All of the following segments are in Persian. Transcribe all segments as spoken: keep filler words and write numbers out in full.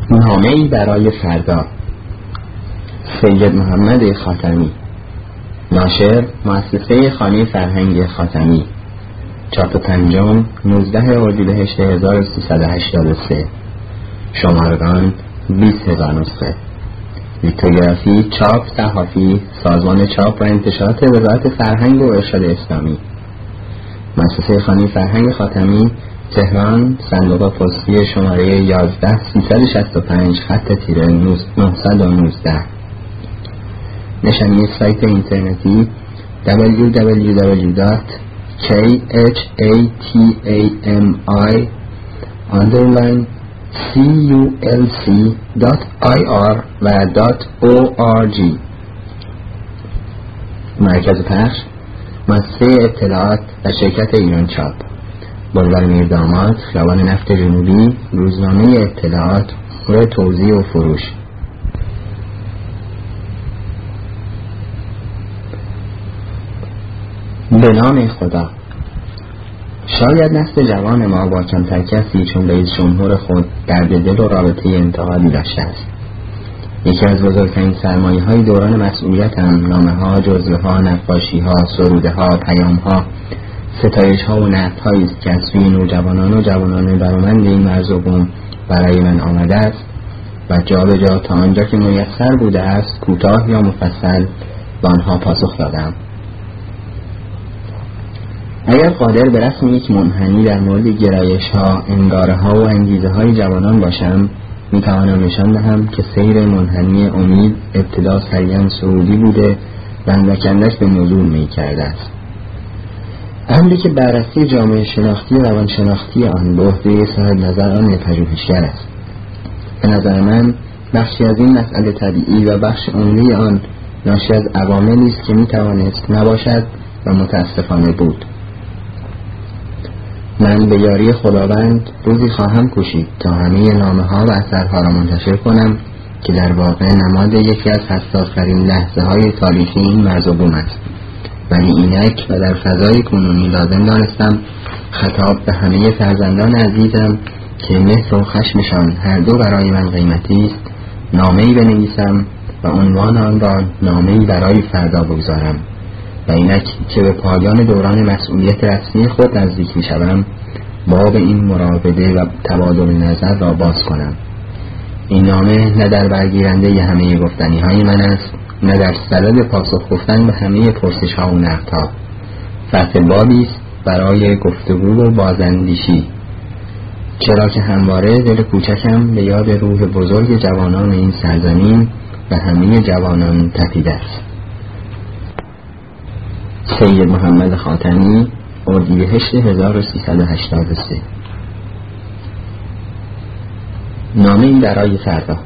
نامه‌ای برای فردا، سید محمد خاتمی. ناشر مؤسسه خانه فرهنگ خاتمی. چاپ پنجم نوزده اردیبهشت هزار و سیصد و هشتاد و سه. شمارگان بیست هزار نسخه. لیتوگرافی، چاپ، صحافی، سازمان چاپ و انتشارات وزارت فرهنگ و ارشاد اسلامی. مؤسسه خانه فرهنگ خاتمی، تهران. صندوق پستی شماره یازده سیصد و شصت و پنج خط تیره نهصد و نوزده. نشانی سایت اینترنتی دبلیو دبلیو دبلیو دات کاتمی کلسی دات آی آر و .org. مرکز پخش مؤسسه اطلاعات و شرکت ایران چاپ. بلوار میرداماد، خیابان نفت جنوبی. روزنامه اطلاعات، امور توزیع و فروش. به نام خدا. شاید نسل جوان ما با کمتر کسی چون رئیس جمهور خود درد دل و رابطه انتقادی داشته است. یکی از بزرگترین سرمایه های دوران مسئولیت هم نامه ها، جزوه ها، نقاشی ها، سروده ها، پیام ها، ستایش ها و نقد هایی است که از سوی نوجوانان و جوانان برآمند این مرز و بوم برای من آمده است و جا به جا تا آنجا که میسر بوده است کوتاه یا مفصل به آنها پاسخ دادم. اگر قادر به رسم یک منحنی در مورد گرایش ها، انگاره ها و انگیزه های جوانان باشم، می توانم نشان دهم که سیر منحنی امید ابتدا سریعا صعودی بوده و اندک به نزول می کرده است. امری که بررسی جامعه شناختی و روانشناختی آن به عهده صاحب نظر آن پژوهشگر است. به نظر من بخشی از این مسئله طبیعی و بخش عمده آن ناشی از عواملی است که می توانست نباشد و متاسفانه بود. من به یاری خداوند روزی خواهم کوشید تا همه نامه ها و اثرها را منتشر کنم که در واقع نماد یکی از حساس‌ترین لحظه های تاریخی این مرز و بوم است، ولی اینک و در فضای کنونی لازم دانستم خطاب به همه فرزندان عزیزم که مهر و خشمشان هر دو برای من قیمتی است نامه‌ای بنویسم و عنوان آن را نامه‌ای برای فردا بگذارم و اینک که به پایان دوران مسئولیت رسمی خود نزدیک می شوم باب این مراوده و تبادل نظر را باز کنم. این نامه نه در برگیرنده ی همه گفتنی های من است، نه در سبب پاسخ گفتن به همه پرسش ها و نقد ها. فتح بابی است برای گفتگو و بازاندیشی، چرا که همواره دل کوچکم به یاد روح بزرگ جوانان این سرزمین و همه جوانان تپیده است. سید محمد خاتمی، اردیبهشت هزار و سیصد و هشتاد و سه. نامه‌ای برای فردا.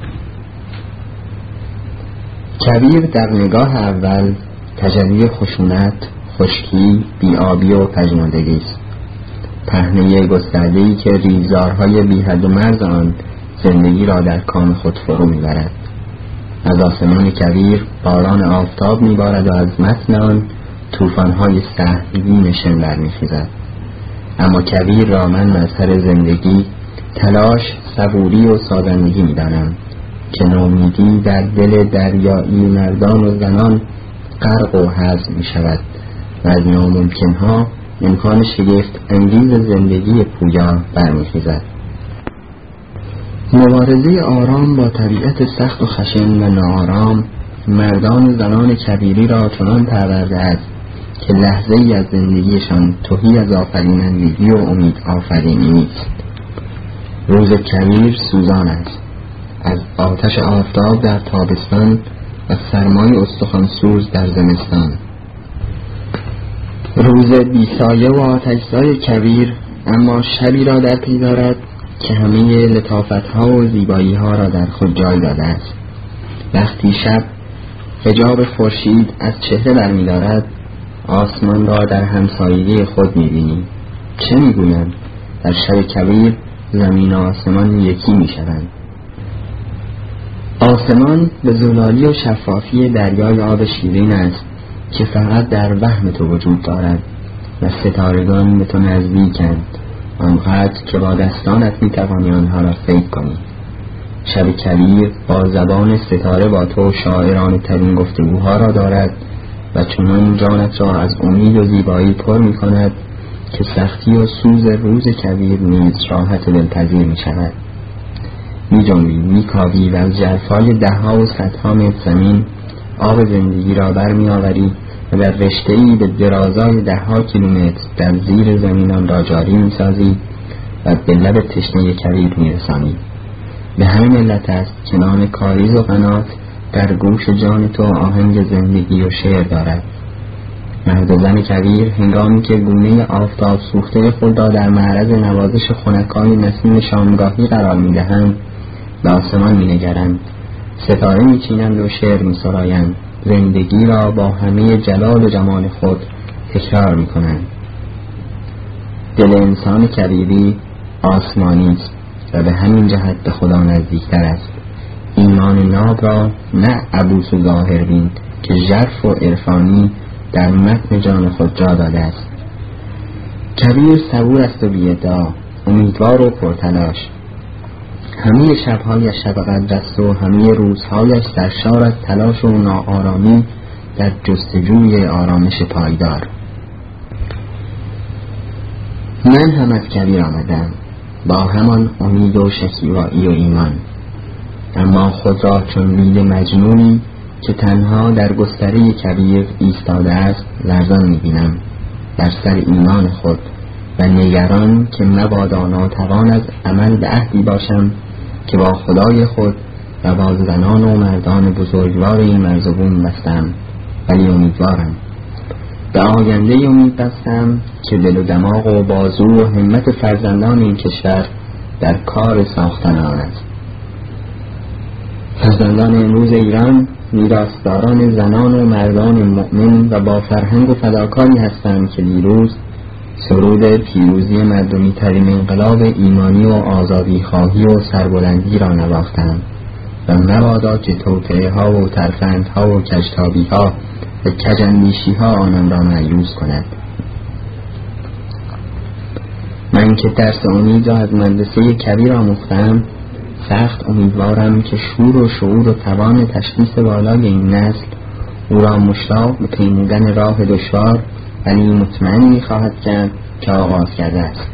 کویر در نگاه اول تجلی خشونت، خشکی، بی‌آبی و پژمردگی است. پهنه گسترده‌ای که ریزارهای بی‌حد و مرز آن زندگی را در کام خود فرو می‌برد. از آسمان کویر باران آفتاب می‌بارد و از متن آن طوفان‌های سهمگین شن برمی‌خیزد. اما کویر را من مظهر زندگی، تلاش، صبوری و سازندگی می‌دانم که نومیدی در دل دریایی مردان و زنان غرق و هضم می‌شود و از ناممکن‌ها امکان شگفت انگیز زندگی پویا برمی‌خیزد. مبارزه آرام با طبیعت سخت و خشن و ناآرام مردان و زنان کویری را چنان پرورده است که لحظه ای از زندگیشان تهی از آفرینندگی و امید آفرینی نیست. روز کویر سوزان است، از آتش آفتاب در تابستان و سرمای استخوان‌سوز در زمستان. روز بیسایه و آتش‌زای کویر اما شبی را در پی دارد که همه لطافت‌ها و زیبایی‌ها را در خود جای داده است. وقتی شب حجاب خورشید از چهره برمی‌دارد آسمان را در همسایگی خود می‌بینی. چه می‌گویم؟ در شب کویر زمین و آسمان یکی می‌شوند. آسمان به زلالی و شفافی دریای آب شیرین است که فقط در وهم تو وجود دارد و ستارگان به تو نزدیکند آنقدر که با دستانت می‌توانی آنها را صید کنی. شب کبیر با زبان ستاره با تو شاعرانه ترین گفتگوها را دارد و چنان جانت را از امید و زیبایی پر می کند که سختی و سوز روز کبیر نیز راحت دلپذیر می شود. می جنبی، می کاوی و از ژرفای دهها و صدها متر زمین آب زندگی را بر می آوری و در رشته‌ای به درازای دهها کیلومتر در زیر زمینان را جاری می سازی و به لب تشنه کبیر می رسانی. به همین علت است که نام کاریز و قنات در گوش جان تو آهنگ زندگی و شعر دارد. مرد و زن کبیر هنگامی که گونه آفتاب سوخته خود را در معرض نوازش خنکای نسیم شامگاهی قرار می دهند به آسمان می نگرند، ستاره می چینند و شعر می سرایند، زندگی را با همه جلال و جمال خود تکرار می کنند. دل انسان کبیری آسمانی است و به همین جهت به خدا نزدیکتر است. ایمان ناب را نه عبوس و ظاهر بین که ژرف و عرفانی در متن جان خود جا داده است. کبیر صبور است و بی‌ادعا، امیدوار و پرتلاش. همه شب‌هایش شب قدر است و همه روزهایش سرشار از تلاش و ناآرامی در جستجوی آرامش پایدار. من هم از کبیر آمدم با همان امید و شکیبایی و ایمان، اما خود را چون میل مجنونی که تنها در گستره کبیر ایستاده است لرزان می‌بینم بر سر ایمان خود و نگران که مبادا ناتوان از عمل به عهدی باشم که با خدای خود و با زنان و مردان بزرگوار این مرز و بوم بستم، ولی امیدوارم. به آینده امید بستم که دل و دماغ و بازو و همت فرزندان این کشور در کار ساختن آن است. فرزندان امروز ایران میراثداران زنان و مردان مؤمن و با فرهنگ و فداکاری هستند که دیروز سرود پیروزی مردمی ترین انقلاب ایمانی و آزادی خواهی و سربلندی را نواختند و مبادا که توطئه ها و ترفند ها و کجتابی ها و کجندیشی ها آنان را مایوس کند. من که درس امید را از مدرسه کبیر آموختم، سخت امیدوارم که شور و شعور و توان تشخیص بالای این نسل او را مشتاق به پیمودن راه دشوار ولی مطمئن می‌خواهد کرد که آغاز کرده است.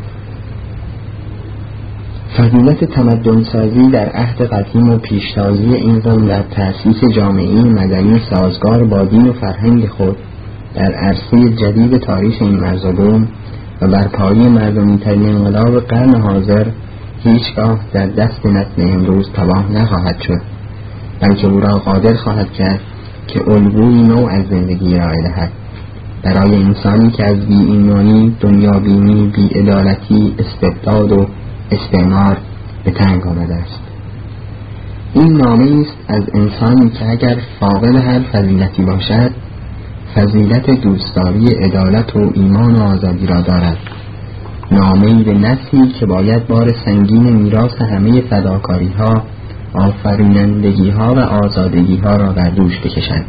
فضیلت تمدن سازی در عهد قدیم و پیشتازی این قوم در تأسیس جامعه مدنی سازگار با دین و فرهنگ خود در عرصه جدید تاریخ این مرز و بوم و بر پایه مردمی ترین انقلاب قرن حاضر هیچگاه در دست نسل امروز تباه نخواهد شد، بلکه او را قادر خواهد کرد که الگوی نو از زندگی ارائه دهد برای انسانی که از بی‌ایمانی، دنیابینی، بی‌عدالتی، استبداد و استعمار به تنگ آمده است. این نامه است از انسانی که اگر فاقد هر فضیلتی باشد، فضیلت دوستداری عدالت و ایمان و آزادی را دارد. نامه‌ای به نسلی که باید بار سنگین میراث همه فداکاری ها، آفرینندگی ها و آزادگی ها را بر دوش بکشد.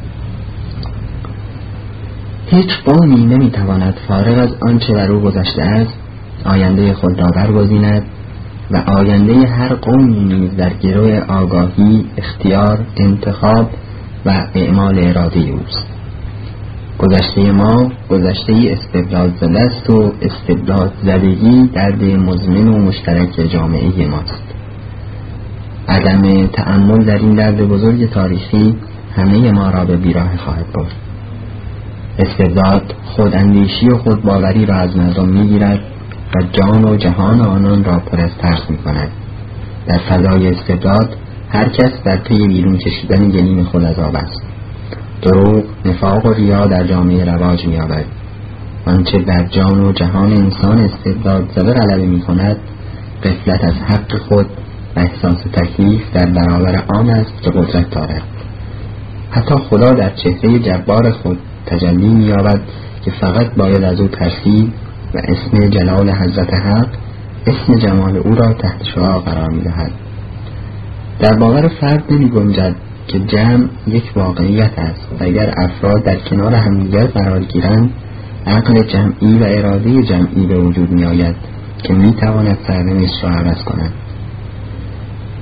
هیچ قومی نمیتواند فارغ از آنچه بر او گذشته است آینده خود را برگزیند و آینده هر قومی نیز در گروه آگاهی، اختیار، انتخاب و اعمال اراده اوست. گذشته ما گذشته استبداد زده است و استبداد زدگی درد مزمن و مشترک جامعه ماست. عدم تأمل در این درد بزرگ تاریخی همه ما را به بیراه خواهد برد. استبداد خوداندیشی و خودباوری را از مردم می‌گیرد و جان و جهان آنان را پر از ترس می‌کند. در فضای استبداد هر کس در پی بیرون کشیدن گلیم خود از آب است. دروغ، نفاق و ریا در جامعه رواج می‌یابد. آنچه در جان و جهان انسان استبداد زده غلبه می‌کند، غفلت از حق خود و احساس تکلیف در برابر آن است که قدرت دارد. حتی خدا در چهره جبار خود تجلی می‌یابد که فقط باید از او ترسید و اسم جلال حضرت حق، اسم جمال او را تحت شعاع قرار می‌دهد. در باور فرد نمی‌گنجد که جمع یک واقعیت است و اگر افراد در کنار همدیگر قرار گیرند، عقل جمعی و اراده جمعی به وجود می‌آید که می‌تواند سرنوشت را عوض کند.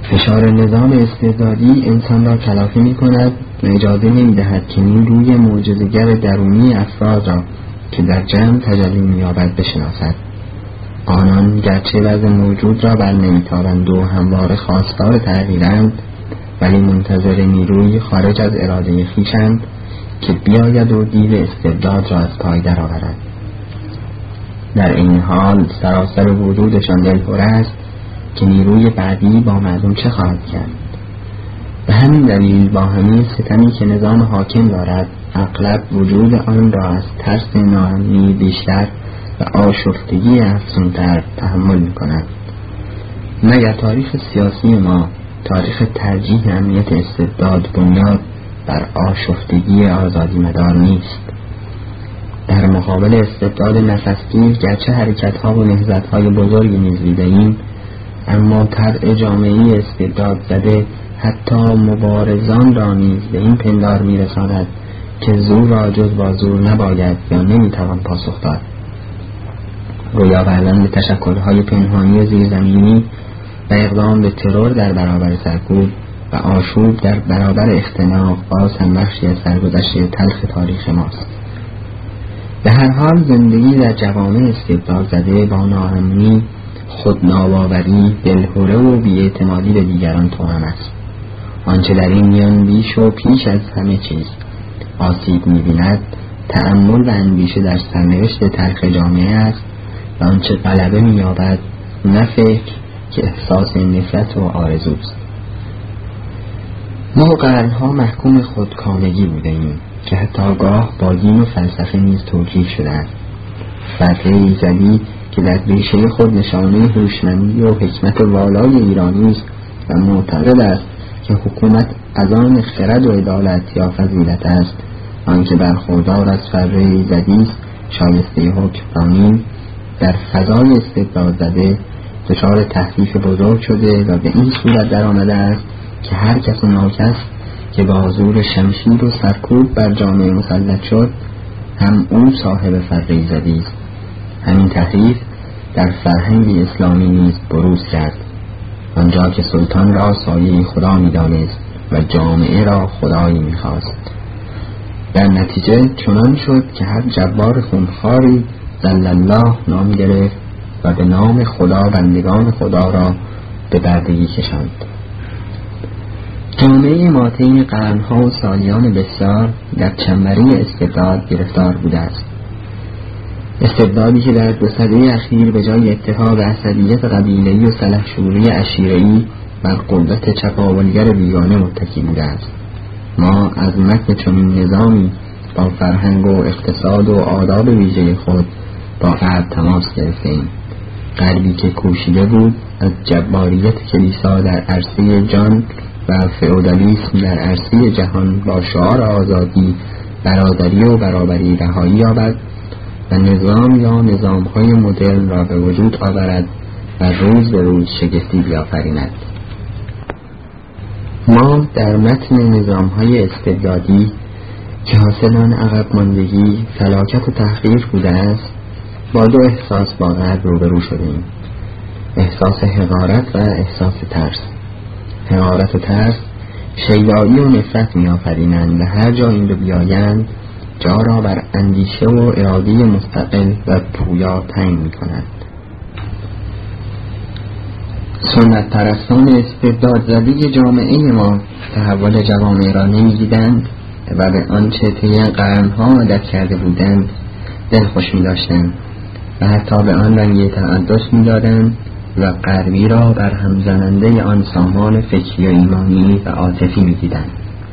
فشار نظام استبدادی انسان را کلافه می کند و اجازه نمی دهد که نیروی معجزه‌گر درونی افراد را که در جمع تجلی می یابد بشناسد. آنان گرچه وضع موجود را بر نمیتابند و همواره خواستار تغییرند، ولی منتظر نیروی خارج از اراده خویشند که بیاید و دیو استبداد را از پای درآورد. در این حال سراسر وجودشان دلهره است که نیروی بعدی با مردم چه خواهد کرد. به همین دلیل با همین ستمی که نظام حاکم دارد، اغلب وجود آن را از ترس ناامنی بیشتر و آشفتگی افزونتر تحمل می کند. مگر تاریخ سیاسی ما، تاریخ ترجیح امنیت استبداد بنیاد بر آشفتگی آزادی مدار نیست؟ در مقابل استبداد نفسگیر گرچه حرکت‌ها و نهضت‌های بزرگی نیز دیده‌ایم، اما طبع جامعه استبداد زده حتی مبارزان را نیز به این پندار می‌رساند که زور را جز با زور نباید یا نمی‌توان پاسخ داد. رویا بردن به تشکل‌های پنهانی زیرزمینی و اقدام به ترور در برابر سرکوب و آشوب در برابر اختناق باز هم بخشی از سرگذشت تلخ تاریخ ماست. به هر حال زندگی در جوامع استبداد زده با ناامنی، خودناباوری، دلهره و بی‌اعتمادی به دیگران توأم است. آنچه در این میان بیش و پیش از همه چیز آسیب می‌بیند، تأمل و اندیشه در سرنوشت تلخ جامعه است و آنچه غلبه می‌یابد نه فکر که احساس نفرت و آرزوست. ما قرنها محکوم خودکامگی بودیم که حتی گاه با دین و فلسفه نیز توجیه شده است. فتح ایزدی که در ریشه خود نشانه هوشمندی و حکمت والای ایرانی است و معتقد است که حکومت از آن خرد و عدالت یا فضیلت است، آنکه برخوردار از فتح ایزدی است شایسته حکمرانی، در فضای استبداد زده دچار تحریف بزرگ شده و به این صورت در آمده است که هر کس و ناکس که با حضور شمشیر و سرکوب بر جامعه مسلط شد، هم او صاحب فرق ایزدی است. همین تحریف در فرهنگ اسلامی نیز بروز کرد، آنجا که سلطان را سایه خدا می‌دانست و جامعه را خدایی می‌خواست. در نتیجه چنان شد که هر جبار خونخواری ذل الله نام گرفت و به نام خدا بندگان خدا را به بردگی کشاند. جامعه ما طی قرنها و سالیان بسیار در چنبره استبداد گرفتار بوده است. استبدادی که در دو سده اخیر به جای اتحاد و عصبیت قبیله‌ای و سلحشوری عشیره‌ای بر قدرت چپاولگر بیگانه متکی بوده است. ما از متن چنین نظامی با فرهنگ و اقتصاد و آداب ویژه خود با غرب تماس گرفتیم. غربی که کوشیده بود از جباریت کلیسا در عرصه جان و فئودالیسم در عرصه جهان با شعار آزادی، برادری و برابری رهایی یابد و نظام یا نظام‌های مدرن را به وجود آورد و روز به روز شگفتی بیافریند. ما در متن نظام‌های استبدادی که حاصل عقب ماندگی، فلاکت و تحقیر بوده است، با دو احساس با غرب روبرو شدیم: احساس حقارت و احساس ترس. حقارت و ترس شیدایی و نفرت می‌آفرینند و هر جا این دو بیایند جا را بر اندیشه و اراده مستقل و پویا تعیین می‌کنند. سنت پرستان استبداد زده جامعه ما تحول جوامع را نمی‌دیدند و به آنچه طی قرن‌ها عادت کرده بودند دلخوش می‌داشتند و حتی به آن رنگ تقدس می‌دادند و غربی را بر هم زننده آن سامان فکری و ایمانی و عاطفی می‌دیدند.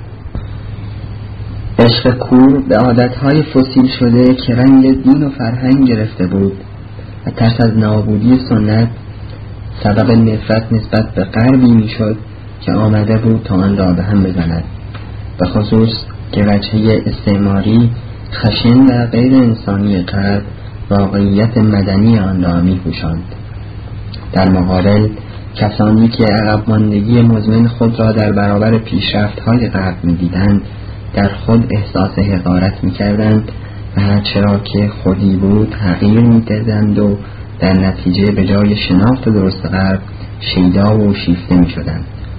عشق کور به عادتهای فسیل شده که رنگ دین و فرهنگ گرفته بود و ترس از نابودی سنت سبب نفرت نسبت به غربی میشد که آمده بود تا آن را به هم بزند، به خصوص که وجهه استعماری خشن و غیر انسانی غرب واقعیت مدنی آن را می‌پوشاند. در مقابل کسانی که عقب ماندگی مزمن خود را در برابر پیشرفت‌های غرب می‌دیدند در خود احساس حقارت می‌کردند و هرچرا که خودی بود حقیر می‌دیدند و در نتیجه به جای شناخت درست غرب شیدا و شیفته می‌شدند.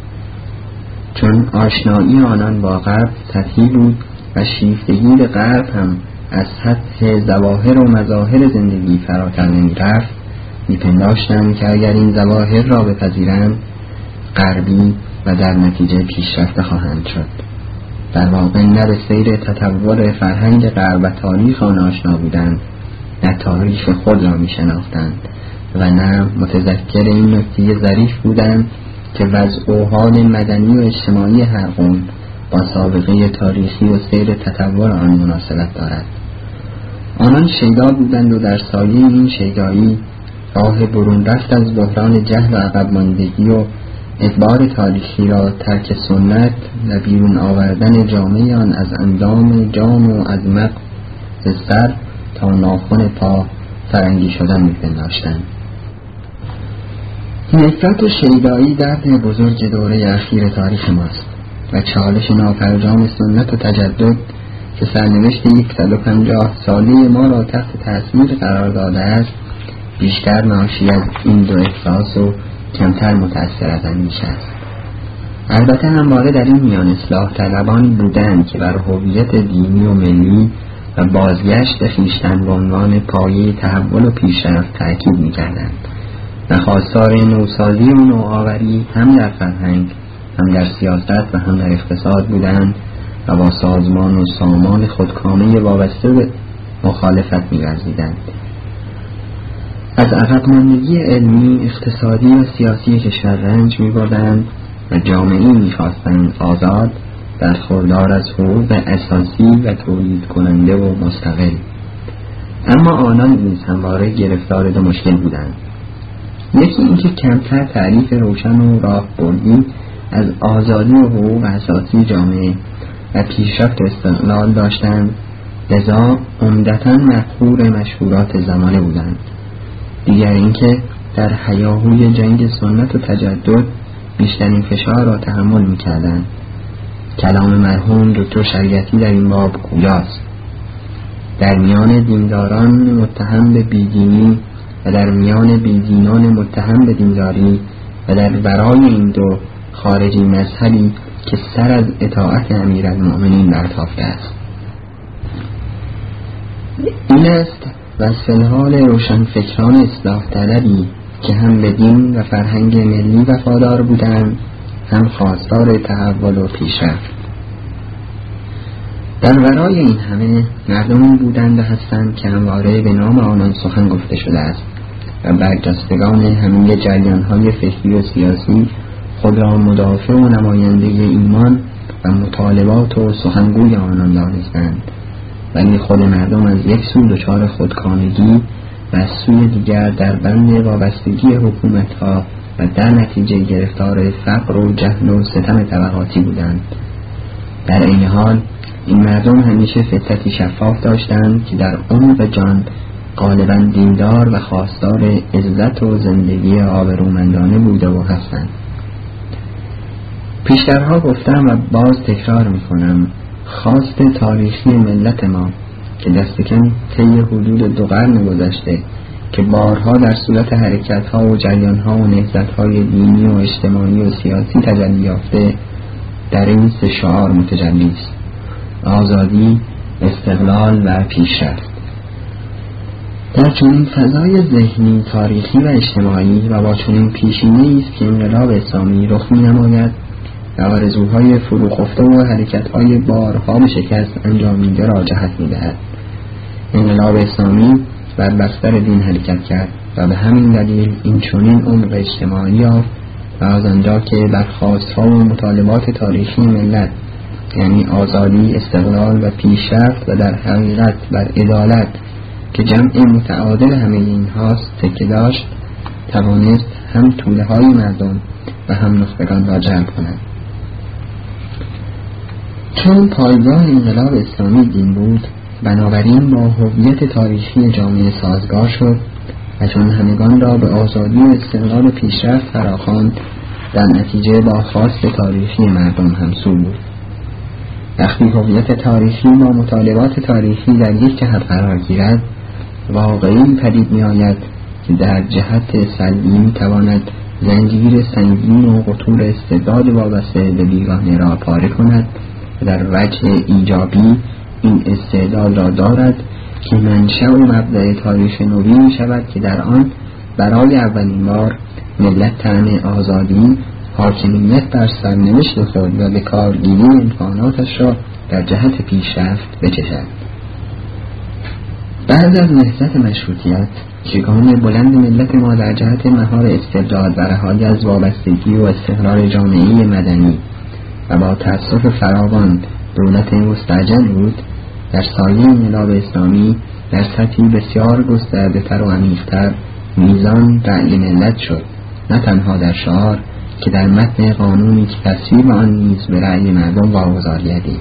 چون آشنایی آنان با غرب سطحی بود و شیفتگی به غرب هم از سطح ظواهر و مظاهر زندگی فراتر نمی رفت، میپنداشتند که اگر این ظواهر را بپذیرند غربی و در نتیجه پیشرفته خواهند شد. در واقع نه به سیر تطور فرهنگ غرب و تاریخ آن آشنا بودند، نه تاریخ خود را می شناختند و نه متذکر این نکته ظریف بودند که وضع و حال مدنی و اجتماعی هر قوم با سابقه تاریخی و سیر تطور آن مناسبت دارد. آنان شیدا بودند و در سایه این شیدایی راه برون رفت از بحران جهل و عقب ماندگی و ادبار تاریخی را ترک سنت و بیرون آوردن جامعه آن از اندام جان و از مغز سر تا ناخن پا فرنگی شدن می‌پنداشتند. نفرت و شیدایی درد بزرگ دوره اخیر تاریخ ماست و چالش ناپرجام سنت و تجدد که سرنوشت صد و پنجاه ساله ما را تحت تأثیر قرار داده است بیشتر ناشی از این دو احساس و کمتر متأثر از اندیشه است. البته همواره در این میان اصلاح طلبان بودند که بر هویت دینی و ملی و بازگشت خویشتن به عنوان پایه تحول و پیشرفت تأکید می‌کردند و خواستار نوسازی و نوآوری هم در فرهنگ، هم در سیاست و هم در اقتصاد بودند و با سازمان و سامان خودکامه وابسته به مخالفت می‌ورزیدند. از عقب ماندگی علمی، اقتصادی و سیاسی کشور رنج می‌بردند و جامعه‌ای می‌خواستند آزاد، برخوردار از حقوق اساسی و تولید کننده و مستقل. اما آنان نیز همواره گرفتار دو مشکل بودند. یکی اینکه کمتر تعریف روشن و راهبردی از آزادی و حقوق اساسی جامعه و پیشرفت و استقلال داشتند، لذا عمدتاً مقهور مشهورات زمانه بودند. دیگر اینکه در هیاهوی جنگ سنت و تجدد بیشترین فشار را تحمل می‌کردند. کلام مرحوم دکتر شریعتی در این باب گویاست: در میان دینداران متهم به بیدینی و در میان بیدینان متهم به دینداری و در برای این دو خارجی مذهبی که سر از اطاعت امیرالمؤمنین برتافته است. این است وصف الحال روشنفکران اصلاح طلبی که هم به دین و فرهنگ ملی وفادار بودند، هم خواستار تحول و پیشرفت. در ورای این همه مردمی بودند و هستند که همواره به نام آنان سخن گفته شده است و برجستگان همه جریان‌های فکری و سیاسی خود را مدافع و نماینده ایمان و مطالبات و سخنگوی آنان دانستند، ولی خود مردم از یک سو دچار خودکامگی و از سوی دیگر در بند وابستگی حکومت‌ها و در نتیجه گرفتار فقر و جهل و ستم طبقاتی بودند. در این حال این مردم همیشه فطرتی شفاف داشتند که در عمق جان غالباً دیندار و خواستار عزت و زندگی آبرومندانه بوده و هستند. پیشترها گفتم و باز تکرار میکنم، خواست تاریخی ملت ما که دست کم طی حدود دو قرن گذشته که بارها در صورت حرکت‌ها و جریان‌ها و نهضت‌های دینی و اجتماعی و سیاسی تجلی یافته، در این سه شعار متجلی است: آزادی، استقلال و پیشرفت. در چنین فضای ذهنی، تاریخی و اجتماعی و با چنین پیشینه‌ای است که انقلاب اسلامی رخ می‌نماید و آرزوهای فروخفته و حرکت‌های بارها به شکست انجامیده را جهت می‌دهد. انقلاب اسلامی بر بستر دین حرکت کرد و به همین دلیل این چنین عمق اجتماعی یافت و از آنجا که بر خواست‌ها و مطالبات تاریخی ملت، یعنی آزادی، استقلال و پیشرفت و در حقیقت بر عدالت که جمع متعادل همه اینهاست تکیه داشت، توانست هم توله‌های مردم و هم نخبگان را جلب کند. چون پایگاه انقلاب اسلامی دین بود، بنابراین با هویت تاریخی جامعه سازگار شد و چون همگان را به آزادی و استقلال و پیشرفت فراخواند، در نتیجه با خواست تاریخی مردم همسو بود. وقتی هویت تاریخی با مطالبات تاریخی در یک جهت قرار گیرد، واقعی پدید می آید که در جهت سلبی می تواند زنجیر سنگین و قطور استعداد وابسته به بیگانه را پاره کند و در وجه ایجابی این استعداد را دارد که منشأ و مبدأ تاریخ نوی می شود که در آن برای اولین بار ملت طعن آزادی، حاکمیت بر سرنوشت خود و به کارگیری امکاناتش را در جهت پیشرفت بچشد. بعد از نهضت مشروطیت، شگان بلند ملت ما در جهت مهار استبداد و رهایی از وابستگی و استقرار جامعه مدنی و با تأسف فراوان دولت مستعجل بود، در سایه انقلاب اسلامی در سطحی بسیار گسترده تر و عمیق‌تر میزان رأی ملت شد، نه تنها در شعار که در متن قانونی که تصویب آن نیز به رأی مردم واگذار گردید.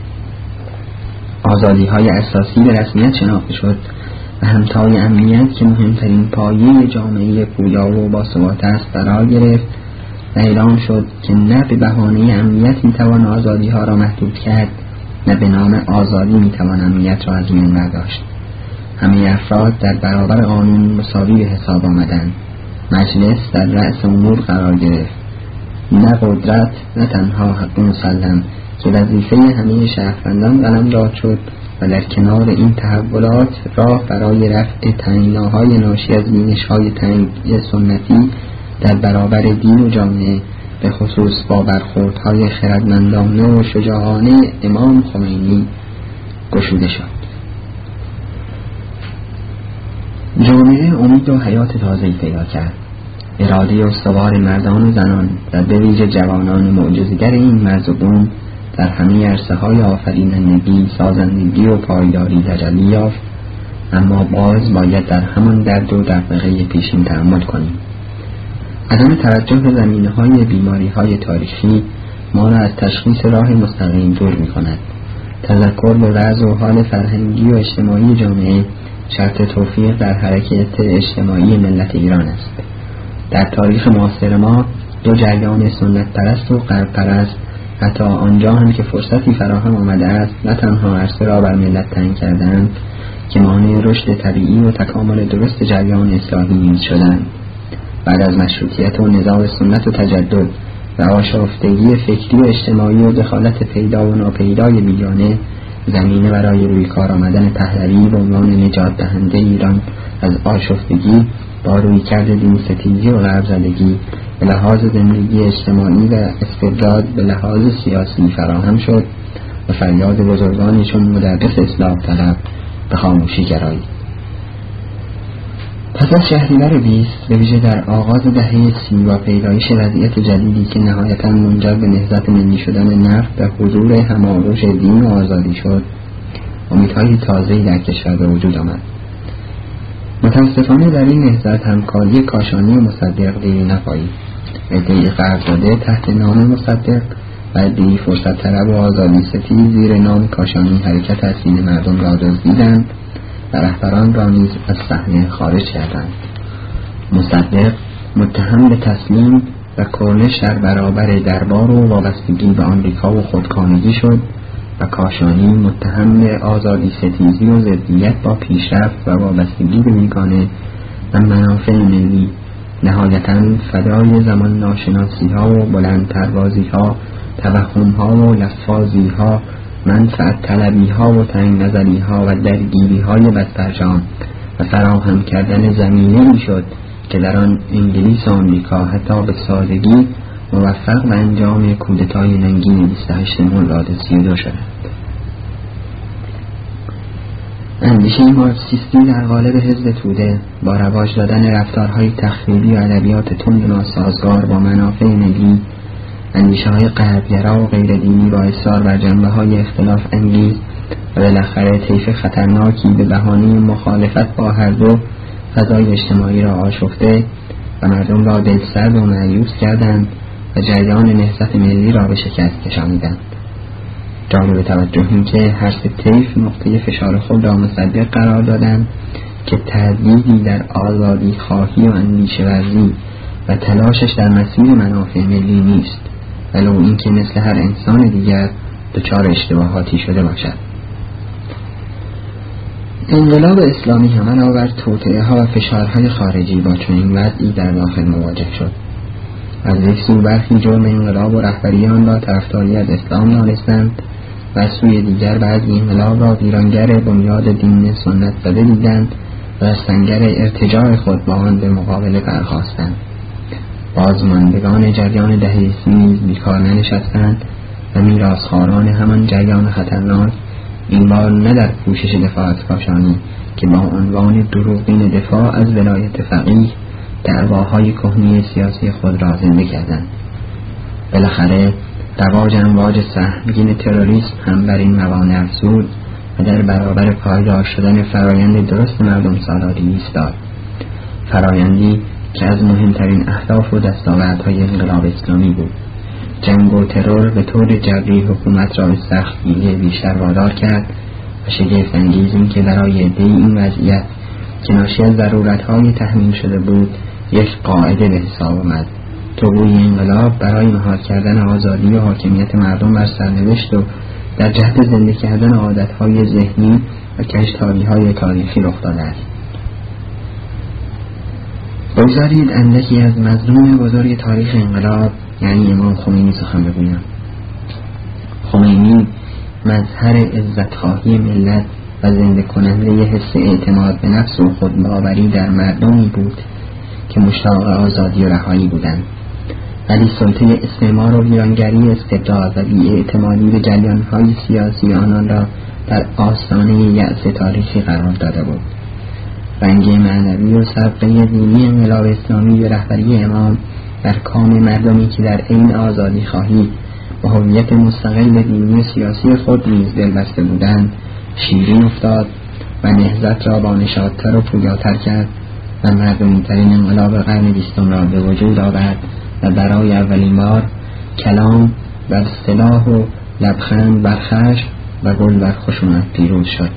آزادی‌های اساسی به رسمیت شناخته شد و همتای امنیت که مهمترین پایه جامعه پویا و باثبات است قرار گرفت و اعلام شد که نه به بهانه امنیت میتوان آزادی‌ها را محدود کرد، نه به نام آزادی میتوان امنیت را از میان برداشت. همه افراد در برابر قانون مساوی به حساب آمدند. مجلس در رأس امور قرار گرفت. نه قدرت، نه تنها حق مسلم که وظیفه همه شهروندان قلمداد شد و در کنار این تحولات راه برای رفع تنگناهای ناشی از بینش‌های تنگ سنتی در برابر دین و جامعه، به خصوص با برخوردهای خردمندانه و شجاعانه امام خمینی گشوده شد. جامعه امید و حیات تازه‌ای پیدا کرد. اراده استوار مردان و زنان و به ویژه جوانان معجزه‌گر این مرز و بوم در همه عرصه‌های آفرینندگی، سازندگی و پایداری تجلی یافت. اما باز باید در همان درد و دغدغه پیشین تأمل کنیم. عدم توجه به زمینه‌های بیماری‌های تاریخی ما را از تشخیص راه مستقیم دور می‌کند. تذکر به وضع و حال فرهنگی و اجتماعی جامعه شرط توفیق در حرکت اجتماعی ملت ایران است. در تاریخ معاصر ما دو جریان سنت پرست و غرب پرست حتی آنجا هم که فرصتی فراهم آمده است نه تنها عرصه را بر ملت تنگ کردند که مانع رشد طبیعی و تکامل درست جریان اصلاحی نیز شدند. بعد از مشروطیت و نزاع سنت و تجدد و آشفتگی فکری و اجتماعی و دخالت پیدا و ناپیدای بیگانه، زمینه برای روی کار آمدن پهلوی به عنوان نجات دهنده ایران از آشفتگی با روی کرد دین ستیزی و غرب زدگی به لحاظ زندگی اجتماعی و استبداد به لحاظ سیاسی فراهم شد و فریاد بزرگانی چون مدرس اصلاح طلب به خاموشی گرایید. پس از شهریور بیست به ویژه در آغاز دهه سی و پیدایش وضعیت جدیدی که نهایتاً منجر به نهضت ملی شدن نفت و حضور هماغوش دین و آزادی شد، امیدهای تازه‌ای در کشور به وجود آمد. متاسفانه در این نهضت همکاری کاشانی و مصدق دیری نپایید. عده‌ای غرب‌زده تحت نام مصدق و عده‌ای فرصت طلب و آزادی ستیز زیر نام کاشانی حرکت اصیل مردم را دزدیدند و رهبران را نیز از صحنه خارج کردند. مصدق متهم به تسلیم و کرنش در برابر دربار و وابستگی به آمریکا و خودکامگی شد و کاشانی متهم به آزادی ستیزی و ضدیت با پیشرفت و وابستگی به بیگانه و منافع ملی، نهایتاً فدای زمان ناشناسی ها و بلند پروازی ها، توهم ها و لفاظی ها، منفعت طلبی ها و تنگ نظری ها و درگیری های بدفرجام و فراهم کردن زمینه می شد که در آن انگلیس و آمریکا حتی به سادگی موفق به انجام کودتای ننگین بیست و هشتم مرداد سی و دو شدند. اندیشه مارکسیستی در قالب حزب توده با رواج دادن رفتارهای تخریبی و ادبیات تند ناسازگار با منافع ملی، اندیشه های غربگرا و غیر دینی با اصرار بر جنبه های اختلاف انگیز و بالاخره طیف خطرناکی به بهانه مخالفت با هر دو فضای اجتماعی را آشفته و مردم را دلسرد و مایوس کردند و جریان نهضت ملی را به شکست کشانیدند. جالب توجه این که هر سه طیف نقطه فشار خود را مصدق قرار دادند که تردیدی در آزادی خواهی و اندیشه ورزی و تلاشش در مسیر منافع ملی نیست، ولو اینکه مثل هر انسان دیگر دچار اشتباهاتی شده باشد. انقلاب اسلامی هم علاوه بر توطئه ها و فشارهای خارجی با چنین وضعی در داخل مواجه شد. از یک سو برخی جرم انقلاب و رهبریان را طرفداری از اسلام دانستند و از سوی دیگر بعضی انقلاب را ویرانگر بنیاد دین سنت زده دیدند و از سنگر ارتجاع خود با آن به مقابله برخاستند. بازماندگان جریان دهه سی نیز بیکار ننشستند و میراثخواران همان جریان خطرناک این بار نه در کوشش دفاع از کاشانی که با عنوان دروغین دفاع از ولایت فقیه دعواهای کهنی سیاسی خود را زنده کردند. بالاخره رواج امواج سهمگین تروریسم هم بر این موانع افزود و در برابر پایدار شدن فرایند درست مردم سالاری ایستاد، فرایندی که از مهمترین اهداف و دستاوردهای انقلاب اسلامی بود. جنگ و ترور به طور جبری حکومت را به سختگیری بیشتر وادار کرد و شگفت انگیز این که برای عده‌ای این وضعیت که ناشی از ضرورت‌های تحمیل شده بود یک قاعده به حساب آمد: طلوع انقلاب برای مهار کردن آزادی و حاکمیت مردم بر سرنوشت و در جهت زنده کردن عادت‌های ذهنی و کشتاری‌های تاریخی رخ داده است. بگذارید اندکی از مظلوم بزرگ تاریخ انقلاب یعنی امام خمینی سخن بگویم. خمینی مظهر عزتخواهی ملت و زنده کننده حس اعتماد به نفس و خودباوری در مردمی بود که مشتاق آزادی و رهایی بودند، ولی سلطه استعمار و ویرانگری استبداد و بی‌اعتمادی به جریان‌های سیاسی آنان را در آستانه یأس تاریخی قرار داده بود. رنگ معنوی و سابقه دینی انقلاب اسلامی و رهبری امام در کام مردمی که در عین آزادی خواهی و هویت مستقل دینی و سیاسی خود نیز دلبسته بودند شیرین افتاد و نهضت را با نشاط‌تر و پویاتر کرد و مردمی‌ترین انقلاب قرن بیستم را به وجود آورد و برای اولین بار کلام بر سلاح و لبخند بر خشم و گل بر خشونت پیروز شد.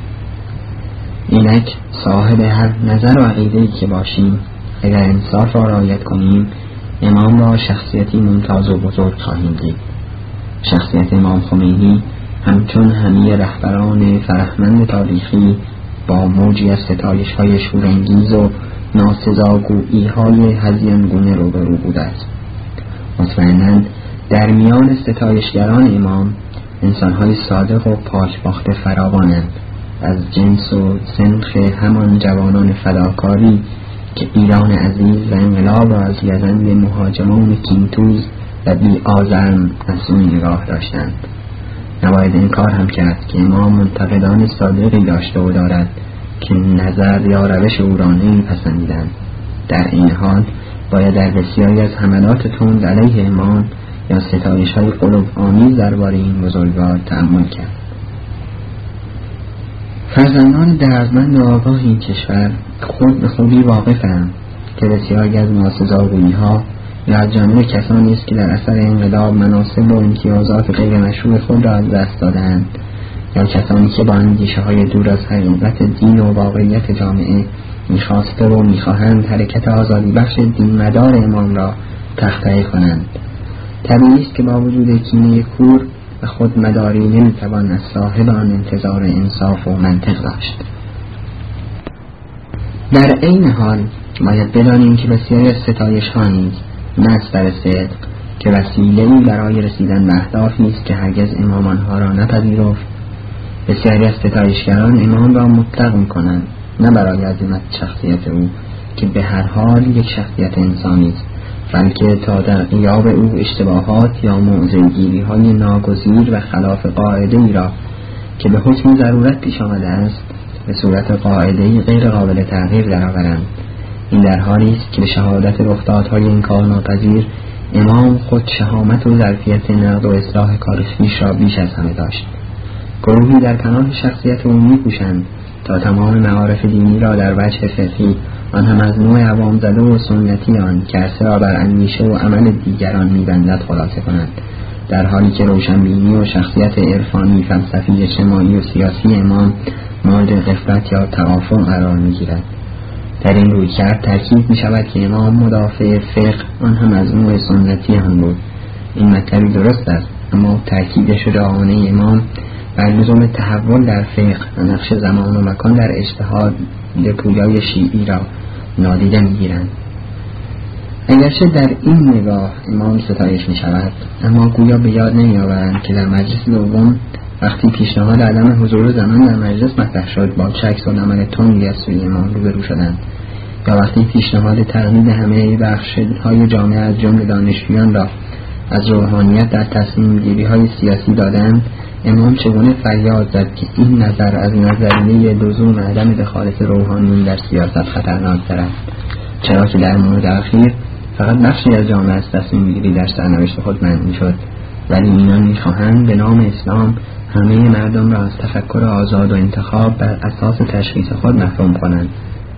اینک صاحب هر نظر و عقیده‌ای که باشیم، اگر انصاف را رعایت کنیم، امام را شخصیتی ممتاز و بزرگ خواهیم دید. شخصیت امام خمینی همچون همه رهبران فرهمند تاریخی با موجی از ستایش‌های شورانگیز و ناسزاگویی‌های هزیانگونه روبرو بوده است. مطمئناً در میان ستایشگران امام انسان‌های صادق و پاکباخته فراوانند، از جنس و سنخ همان جوانان فداکاری که ایران عزیز و انقلاب را از گزند مهاجمان کینتوز و بی آزرم از سوی نگاه داشتند. نباید انکار هم کرد که امام منتقدان صادقی داشته و دارد که نظر یا روش او را نمی‌پسندیدند. در این حال باید در بسیاری از حملات تند علیه امام یا ستایش‌های قلوب آمیز درباره این بزرگوار تأمل کرد. فرزندان دردمند و آگاه این کشور خود به خوبی واقفند که بسیاری از ناسزاگویی‌ها یا از جانب کسانی است که در اثر انقلاب مناصب و امتیازات غیر مشروع خود را از دست دادند، یا کسانی که با اندیشه‌های دور از حقیقت دین و واقعیت جامعه می‌خواسته و می‌خواهند حرکت آزادی بخش دین مدار امام را تخطئه کنند. طبیعی است که با وجود کینه کور و خود مداری نمی‌توان از صاحب آن انتظار انصاف و منطق داشت. در عین حال باید بدانیم که بسیاری از ستایش‌ها نیز مصدر صدق که وسیله‌ای برای رسیدن به اهدافی است که هرگز امام آنها را نپذیرفت. بسیاری از ستایشگران امام را مطلق می‌کنند، نه برای عظمت شخصیت او که به هر حال یک شخصیت انسانی است، بلکه تا در غیاب او اشتباهات یا موضع‌گیری‌های ناگزیر و خلاف قاعده‌ای را که به حکم ضرورت پیش آمده است به صورت قاعده‌ای غیر قابل تغییر درآورند. این در حالی است که به شهادت رخدادهای انکارناپذیر امام خود شهامت و ظرفیت نقد و اصلاح کار خویش را بیش از همه داشت. گروهی در پناه شخصیت او می‌کوشند تا تمام معارف دینی را در وجه فقهی آن هم از نوع عوام زده و سنتی آن که عرصه را بر اندیشه و عمل دیگران می‌بندد خلاصه کنند، در حالی که روشنبینی و شخصیت عرفانی، فلسفی، اجتماعی و سیاسی امام مورد غفلت یا تغافل قرار می‌گیرد. در این رویکرد تأکید می‌شود که امام مدافع فقه آن هم از نوع سنتی هم بود. این مطلبی درست است، اما تأکید شجاعانه امام بر لزوم تحول در فقه و نقش زمان و مکان در اجتهاد پویای شیعی را نادیده می‌گیرند. اگرچه در این نگاه امام ستایش می شود، اما گویا به یاد نمی آورند که در مجلس دوم وقتی پیشنهاد عدم حضور زنان در مجلس مطرح شد با عکس العمل تندی از سوی امام روبرو شدند، یا وقتی پیشنهاد تقلید همه بخش‌های جامعه از جمله دانشجویان را از روحانیت در تصمیم گیری های سیاسی دادند، امام چگونه فریاد زد که این نظر از نظریه لزوم عدم دخالت روحانیون در سیاست خطرناک‌تر است، چرا که در مورد اخیر فقط بخشی از جامعه از تصمیم گیری در سرنوشت خود منع شد، ولی اینان می‌خواهند به نام اسلام همه مردم را از تفکر آزاد و انتخاب بر اساس تشخیص خود محروم کنند.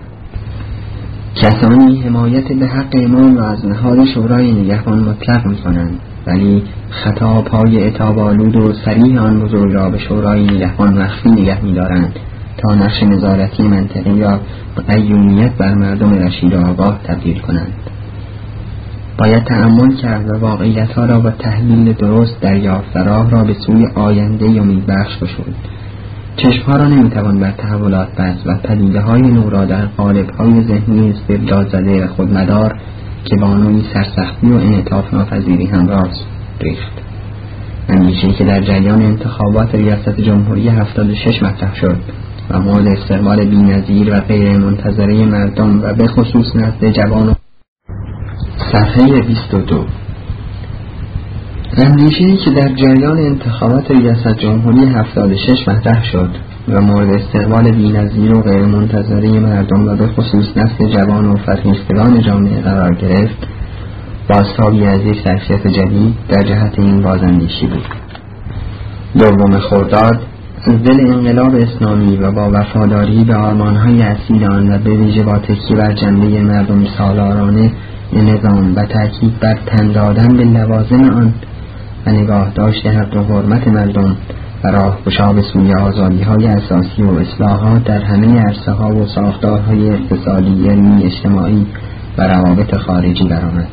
کسانی حمایت به حق امام را از نهاد شورای نگهبان مطلق می‌کنند، ولی خطاب‌های عتاب‌آلود و صریح آن بزرگ را به شورای نگهبان مخفی نگه می‌دارند تا نقش نظارتی منطقی را به قیومیت بر مردم رشید و آگاه تبدیل کنند. باید تأمل کرد و واقعیت‌ها را با تحلیل درست دریافت و راه را به سوی آینده امیدبخش گشود. چشم‌ها را نمی‌توان بر تحولات بست و پدیده‌های نو را در قالب‌های ذهنی استبدادزده خودمدار که با نوعی سرسختی و انعطاف ناپذیری همراه ریخت. اندیشه‌ای که در جریان انتخابات ریاست جمهوری هفتاد و شش مطرح شد و مورد استقبال بی‌نظیر و غیر منتظره مردم و به خصوص نزد جوان. صفحه بیست و دو. اندیشه‌ای که در جریان انتخابات ریاست جمهوری هفتاد و شش مطرح شد و مورد استقبال بی‌نظیر و غیر منتظره مردم و به خصوص نسل جوان و فرهیختگان جامعه قرار گرفت، بازتابی از یک ظرفیت جدید در جهت این بازاندیشی بود. دوم خرداد از دل انقلاب اسلامی و با وفاداری به آرمان‌های اصیل آن و به ویژه با تکیه بر جنبه مردم سالارانه نظام و تأکید بر تن دادن به لوازم آن و نگاه داشته حق و حرمت مردم و راه گشا به سوی آزادی‌های اساسی و اصلاحات در همه عرصه‌ها و ساختارهای اقتصادی، علمی، اجتماعی و روابط خارجی برآمد.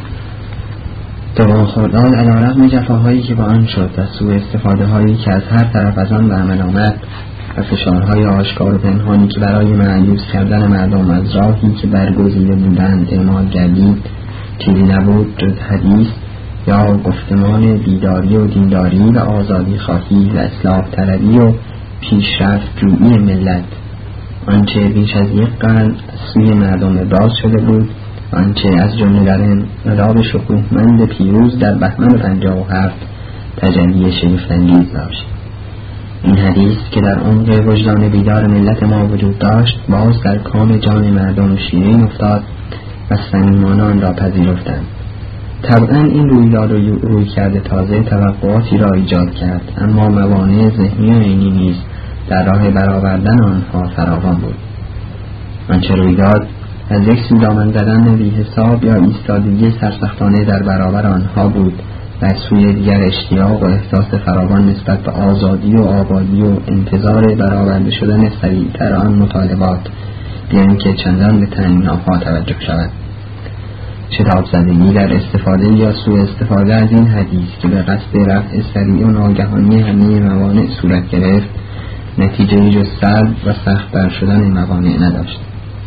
دوم خرداد علیرغم جفاهایی که با آن شد و سوء استفاده هایی که از هر طرف از آن به عمل آمد و فشارهای آشکار و پنهانی که برای مأیوس کردن مردم از راهی که برگزیده بودند اعمال گردید، چیزی نبود جز حدیث یا گفتمان بیداری و دینداری و آزادی خواهی و اصلاح طلبی و پیشرفت جویی ملت، آنچه بیش از یک قرن سوی مردم ابراز شده بود، آنچه از جمله در انقلاب شکوهمند پیروز در بهمن پنجاه و هفت تجلی شگفت‌انگیز داشت. این حدیث که در عمق وجدان بیدار ملت ما وجود داشت، باز در کام جان مردم شیرین افتاد و صمیمانه آن را پذیرفتند. طبعا این رویداد و روی کرده تازه توقعاتی را ایجاد کرد، اما موانع ذهنی و عینی نیز در راه برآوردن آنها فراوان بود. آنچه رویداد از یک سو دامن زدن بی حساب یا ایستادگی سرسختانه در برابر آنها بود و از سوی دیگر اشتیاق و احساس فراوان نسبت به آزادی و آبادی و انتظار برآورده شدن سریعتر آن مطالبات، بیان که چندان به تأمین‌ها توجه شود. شتاب زدگی در استفاده یا سوء استفاده از این حدیث که به قصد رفع سریع و ناگهانی همه موانع صورت گرفت، نتیجه جز سلب و سخت بر شدن موانع نداشت.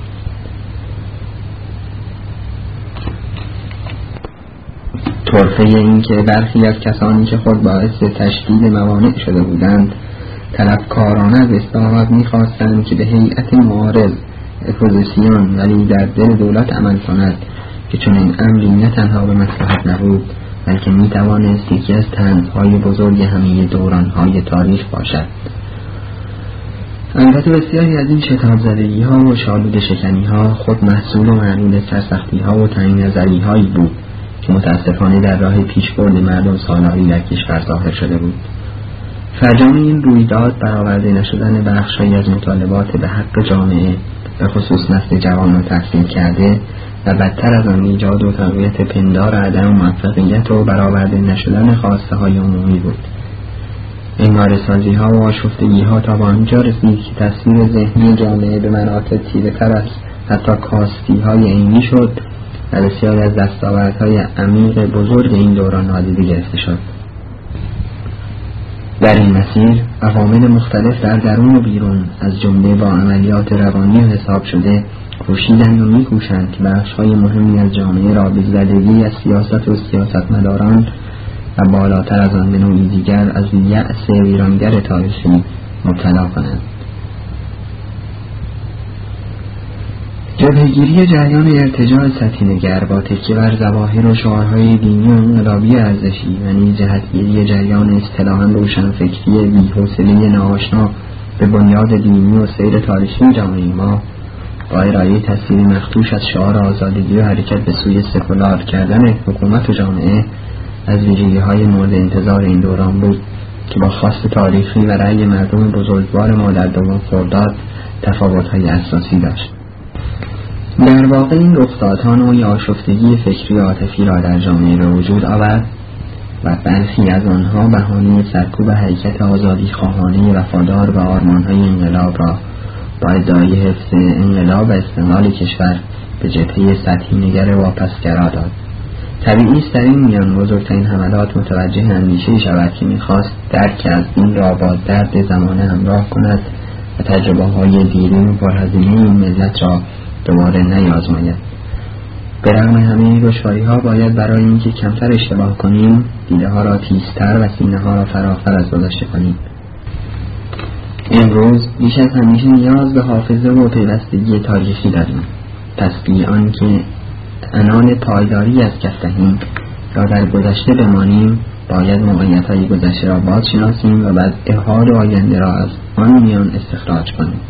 طرفه این که برخی از کسانی که خود باعث تشدید موانع شده بودند طلبکارانه از اصلاحات می‌خواستند که به هیئت معارض اپوزیسیون ولی در دل دولت عمل کند، که چون این امری نه تنها به مصلحت نبود بلکه می‌توانست یکی از طنزهای بزرگ همه دوران‌های تاریخ باشد. البته بسیاری از این شتاب زدگی ها و شالود شکنی ها خود محصول و معلول سرسختی ها و تعیین نظری هایی بود که متاسفانه در راه پیشبرد مردم سالاری در کشور ظاهر شده بود. فرجام این رویداد برآورده نشدن بخشی از مطالبات به حق جامعه به خصوص نسل جوان و تحصیل کرده و بدتر از آن ایجاد و تقویت پندار عدم موفقیت و برآورده نشدن خواسته های عمومی بود. انگاره‌سازی ها و آشفتگی ها تا به آنجا رسید که تصویر ذهنی جامعه به مناطق تیره تر از حتی کاستی های عینی شد و بسیاری از دستاوردهای عمیق بزرگ این دوران نادیده گرفته شد. در این مسیر عوامل مختلف در درون و بیرون از جمله با عملیات روانی و حساب شده کوشیدند و می‌کوشند که بخش‌های مهمی از جامعه را به زدگی از سیاست و سیاستمداران و بالاتر از آن به نوعی دیگر از یأس ویرانگر تاریخی مبتلا کنند. جبهه‌گیری جریان ارتجاع سطحی‌نگر با تکیه بر ظواهر و شعارهای دینی و انقلابی ارزشی و نیز جهتگیری جریان اصطلاحاً روشنفکری بی‌حوصله ناآشنا به بنیاد دینی و سیر تاریخی جامعه ما با ارائه تصویری مخدوش از شعار آزادگی و حرکت به سوی سکولار کردن حکومت و جامعه از ویژگی‌های مورد انتظار این دوران بود که با خواست تاریخی و رأی مردم بزرگوار ما در دوم خرداد تفاوت‌های اساسی داشت. در واقع این رخدادها نوعی آشفتگی فکری و عاطفی را در جامعه به وجود آورد و برخی از آنها بهانه سرکوب حرکت آزادی خواهانه وفادار به آرمان‌های انقلاب را با ادعای حفظ انقلاب و استقلال کشور به جبهه سطحی‌نگر واپسگرا داد. طبیعی است در این میان بزرگترین حملات متوجه اندیشه‌ای شود که می‌خواست درک از این را با درد زمانه همراه کند و تجربه‌های دیرین و پرهزینه این ملت را دوباره نیازماید. به رغم همه دشواری‌ها باید برای اینکه کمتر اشتباه کنیم دیده ها را تیزتر و سینه ها را فراختر از گذشته کنیم. امروز بیش از همیشه نیاز به حافظه و پیوستگی تاریخی داریم. پس بی آنکه عنان پایداری از کف دهیم یا در گذشته بمانیم باید موقعیت‌های گذشته را بازشناسیم و بعد احال آینده را از آن میان استخراج کنیم.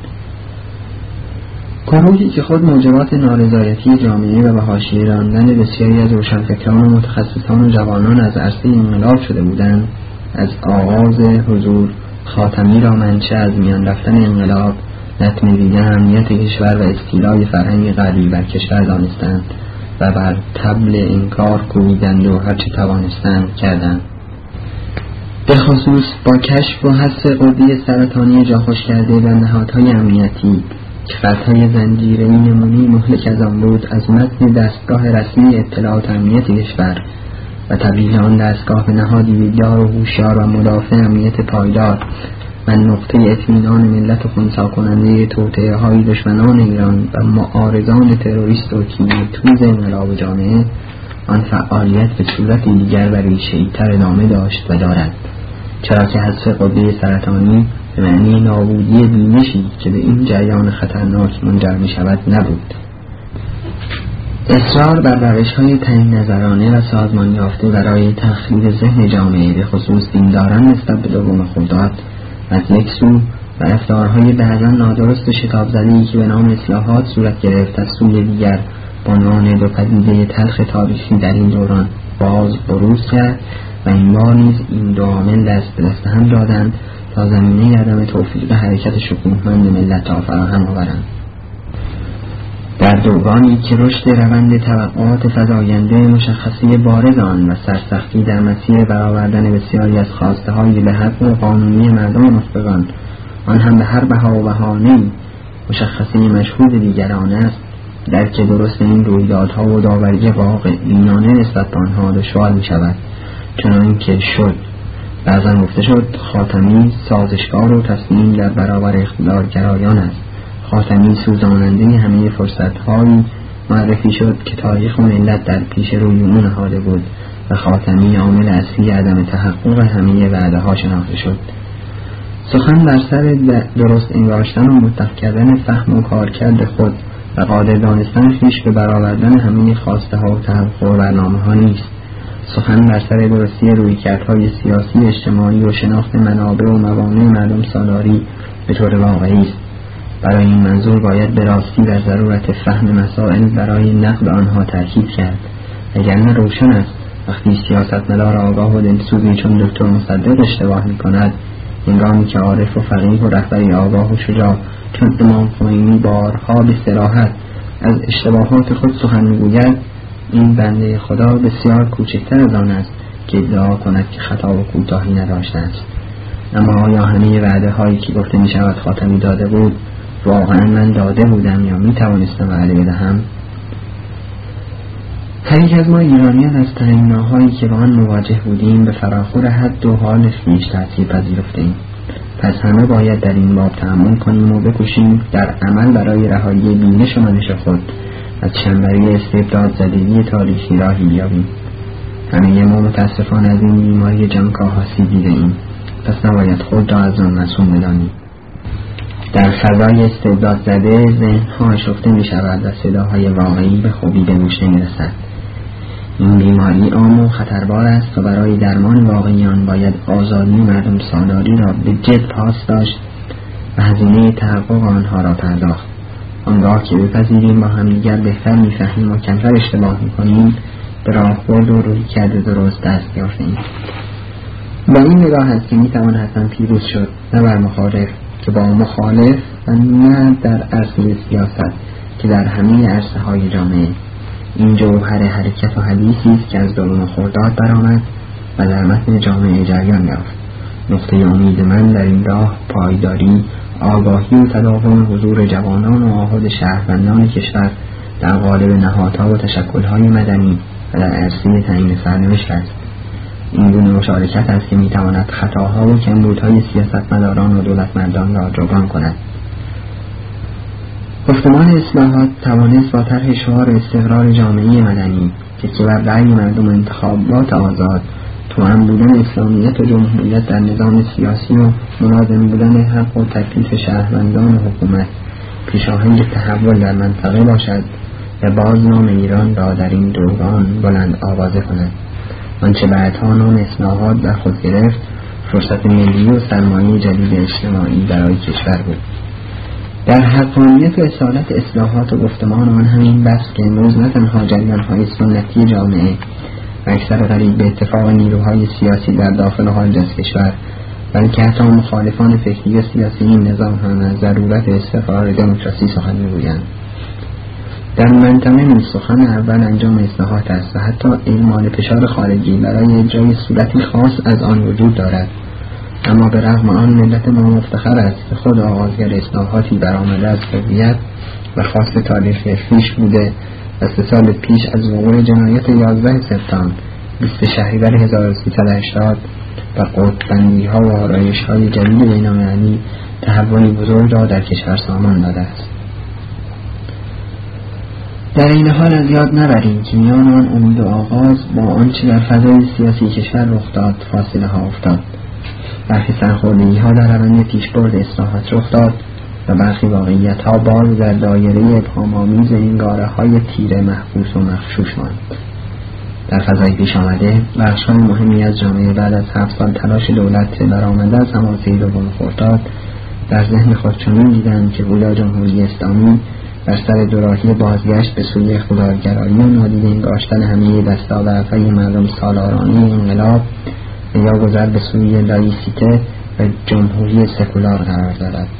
گروهی که خود موجبات نارضایتی جامعه و به حاشیه راندن بسیاری از روشنفکران و متخصصان و جوانان از عرصه انقلاب شده بودند، از آغاز حضور خاتمی را منشأ از میان رفتن انقلاب، نتمه دیدن امنیت کشور و استیلای فرهنگ غربی بر کشور دانستند و بر طبل انکار کوبیدند و هرچه توانستند کردند. به خصوص با کشف و حذف قضیه سرطانی جا خوش کرده و نهادهای امنیتی که خطهای زنجیره‌ای نمونه‌ای مهلک از آن بود از متن دستگاه رسمی اطلاعات امنیت کشور و تبدیل آن دستگاه به نهادی بیدار و هوشیار و مدافع امنیت پایدار و نقطه اطمینان ملت و خنثی کننده توطئه‌های دشمنان ایران و معارضان تروریست و کینه‌توز انقلاب جامعه، آن فعالیت به صورت دیگر و ریشه‌ای تر ادامه داشت و دارد، چرا که حذف قضیه سرطانی به معنی نابودی بینشی که به این جریان خطرناک منجر می شود نبود. اصرار بر روش‌های تعیین نظرانه و سازمان یافته برای تخریب ذهن جامعه به خصوص دینداران نسبت به دوم خرداد از یک سو و رفتارهای بعضا نادرست و شتاب زده‌ای که به نام اصلاحات صورت گرفت از سوی دیگر به عنوان دو پدیده تلخ تاریخی در این دوران باز بروز کرد و این بار نیز این دو عامل دست به دست هم دادند تا زمینه عدم توفیق حرکت شکوهمند ملت را فراهم آورند. در دورانی که رشد روند توقعات فزاینده مشخصه بارز آن و سرسختی در مسیر برآوردن بسیاری از خواسته‌های به حق و قانونی مردم نخبگان، آن هم به هر بها و بهانه‌ای مشخصه مشهود دیگران است، درک درست این رویدادها و داوری واقع‌بینانه نسبت به آنها دشوار می شود، چنان که شد بعضا گفته شد خاتمی سازشکار و تسلیم در برابر اقتدارگرایان است. خاتمی سوزاننده همه فرصت‌هایی معرفی شد که تاریخ و ملت در پیش روی او نهاده بود و خاتمی عامل اصلی عدم تحقق همه وعده‌ها شناخته شد. سخن بر سر درست انگاشتن و مطلق کردن فهم و کارکرد خود و قادر دانستن خویش به برآوردن همه خواسته ها و تحقق برنامه ها نیست. سخن بر سر درستی رویکردهای سیاسی اجتماعی و شناخت منابع و موانع مردم سالاری به طور واقعی است. برای این منظور باید به راستی در ضرورت فهم مسائل برای نقد آنها تاکید کرد. اگر روشن است وقتی سیاستمدار آگاه و دلسوزی چون دکتر مصدق اشتباه می کند، هنگامی که عارف و فقیه و رهبری آگاه و شجاع چون امام خمینی بارها به صراحت از اشتباهات خود سخن می‌گوید، این بنده خدا بسیار کوچکتر از آن است که ادعا کند که خطا و کوتاهی نداشته است. اما آیا همه وعده هایی که گفته می شود خاتمی داده بود واقعا من داده بودم یا می توانستم وعده بدهم؟ هر یک از ما ایرانیان از تنگناهایی که با آن مواجه بودیم به فراخور حد و حال خویش تأثیر پذیرفتیم. پس همه باید در این باب تأمل کنیم و بکوشیم در عمل برای رهایی بینش و منش خود از چنبری استبداد زدگی تاریخی راهی بیابیم. همه ما متاسفانه از این بیماری جانکاه آسیب دیده ایم، پس نباید خود را از آن معصوم بدانیم. در فضای استبداد زده ذهن‌ها آشفته می شود و صداهای واقعی به خوبی به گوش نمی رسد. این بیماری عام و خطربار است و برای درمان واقعی آن باید آزادی مردم سالاری را به جد پاس داشت و هزینه تحقق آنها را پرداخت. آنگاه که بپذیریم با همدیگر بهتر می‌فهمیم و کمتر اشتباه می‌کنیم، به راهبرد و رویکرد درست دست یافتیم. با این نگاه است که می‌توان حتما پیروز شد، نه بر مخالف که با مخالف و نه در عرصه سیاست که در همه عرصه‌های جامعه. این جوهر حرکت و حدیثی است که از درون خرداد برآمد و در متن جامعه جریان یافت. نقطه امید من در این راه پایداری، آگاهی و تداوم حضور جوانان و آحاد شهروندان کشور در قالب نهادها و تشکل‌های مدنی و در عرصه تعیین سرنوشت است. این گونه مشارکت است که می‌تواند خطاها و کمبودهای سیاستمداران و دولتمردان را جبران کند. گفتمان اصلاحات توانست با طرح شعار استقرار جامعه مدنی که بر رأی مردم و انتخابات آزاد، توأم بودن اسلامیت و جمهوریت در نظام سیاسی و ملازم بودن حق و تکلیف شهروندان و حکومت پیشاهنگ تحول در منطقه باشد و باز نام ایران را در این دوران بلند آوازه کند. آنچه بعدها نام اصلاحات در خود گرفت فرصت ملی و سرمایه جدید اجتماعی برای کشور بود. در حقانیت و اصالت اصلاحات و گفتمان آن همین بس که امروز نه تنها جریان‌های سنتی جامعه و اکثر قریب به اتفاق نیروهای سیاسی در داخل و خارج از کشور، بلکه حتی مخالفان فکری و سیاسی این نظام هم از ضرورت استقرار دموکراسی سخن می‌گویند. در منطقه این سخن اول انجام اصلاحات است و حتی اعمال فشار خارجی برای اجرای صورتی خاص از آن وجود دارد. اما به رغم آن ملت ما مفتخر است که خود آغازگر اصلاحاتی برآمده از هویت و خاص تاریخی خویش بوده و سه سال پیش از وقوع جنایت یازده سپتامبر بیست شهریور هزار و سیصد و هشتاد و قطب‌بندی‌ها و آرایش‌های جدید بین‌المللی تحولی بزرگ را در کشور سامان داده است. در این حال از یاد نبریم که میان آن امید و آغاز با آنچه در فضای سیاسی کشور رخ داد فاصله ها افتاد. برخی سرخوردگی ها در روند پیشبرد اصلاحات رخ داد و برخی واقعیت ها باز در دایره ابهام‌آمیز این گاره های تیره محبوس و مغشوش ماند. در فضای پیش آمده بخش‌های مهمی از جامعه بعد از هفت سال تلاش دولت برآمده از حماسه دوم خرداد در ذهن خود چنین دیدند که گویا جمهوری اسلامی بر سر دوراهی بازگشت به سوی اقتدارگرایی و نادیده انگاشتن همه دستاوردهای مردم سالارانه انقلاب و یا گذر به سوی لایسیته و جمهوری سکولار قرار دارد.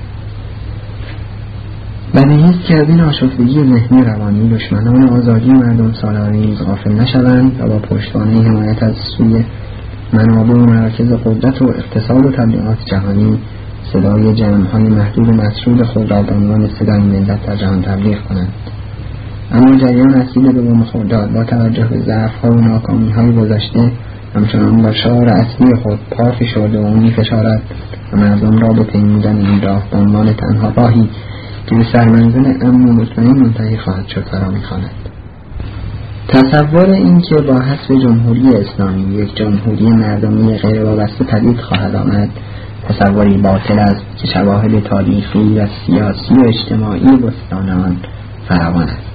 بدیهی است که از این آشفتگی ذهنی روانی دشمنان آزادی مردم سالاری نیز غافل نشوند و با پشتوانه حمایت از سوی منابع و مراکز قدرت و اقتصاد و تبلیغات جهانی صدای جمع‌های محدود و مسرود خود را به عنوان صدای ملت در جهان تبلیغ کنند. اما جریان اصیل دوم خرداد با توجه به ضعف‌ها و ناکامی‌های گذشته همچنان با شعار اصلی خود پا فشرده و می‌فشارد و مردم را به پیمودن این راه به عنوان تنها راهی که به سرمنزل امن و مطمئن منتهی خواهد شد فرا می‌خواند. تصور این که با حذف جمهوری اسلامی یک جمهوری مردمی غیر وابسته پدید خواهد آمد تصوری باطل است که شواهد تاریخی و سیاسی و اجتماعی بستان آن فراوان است.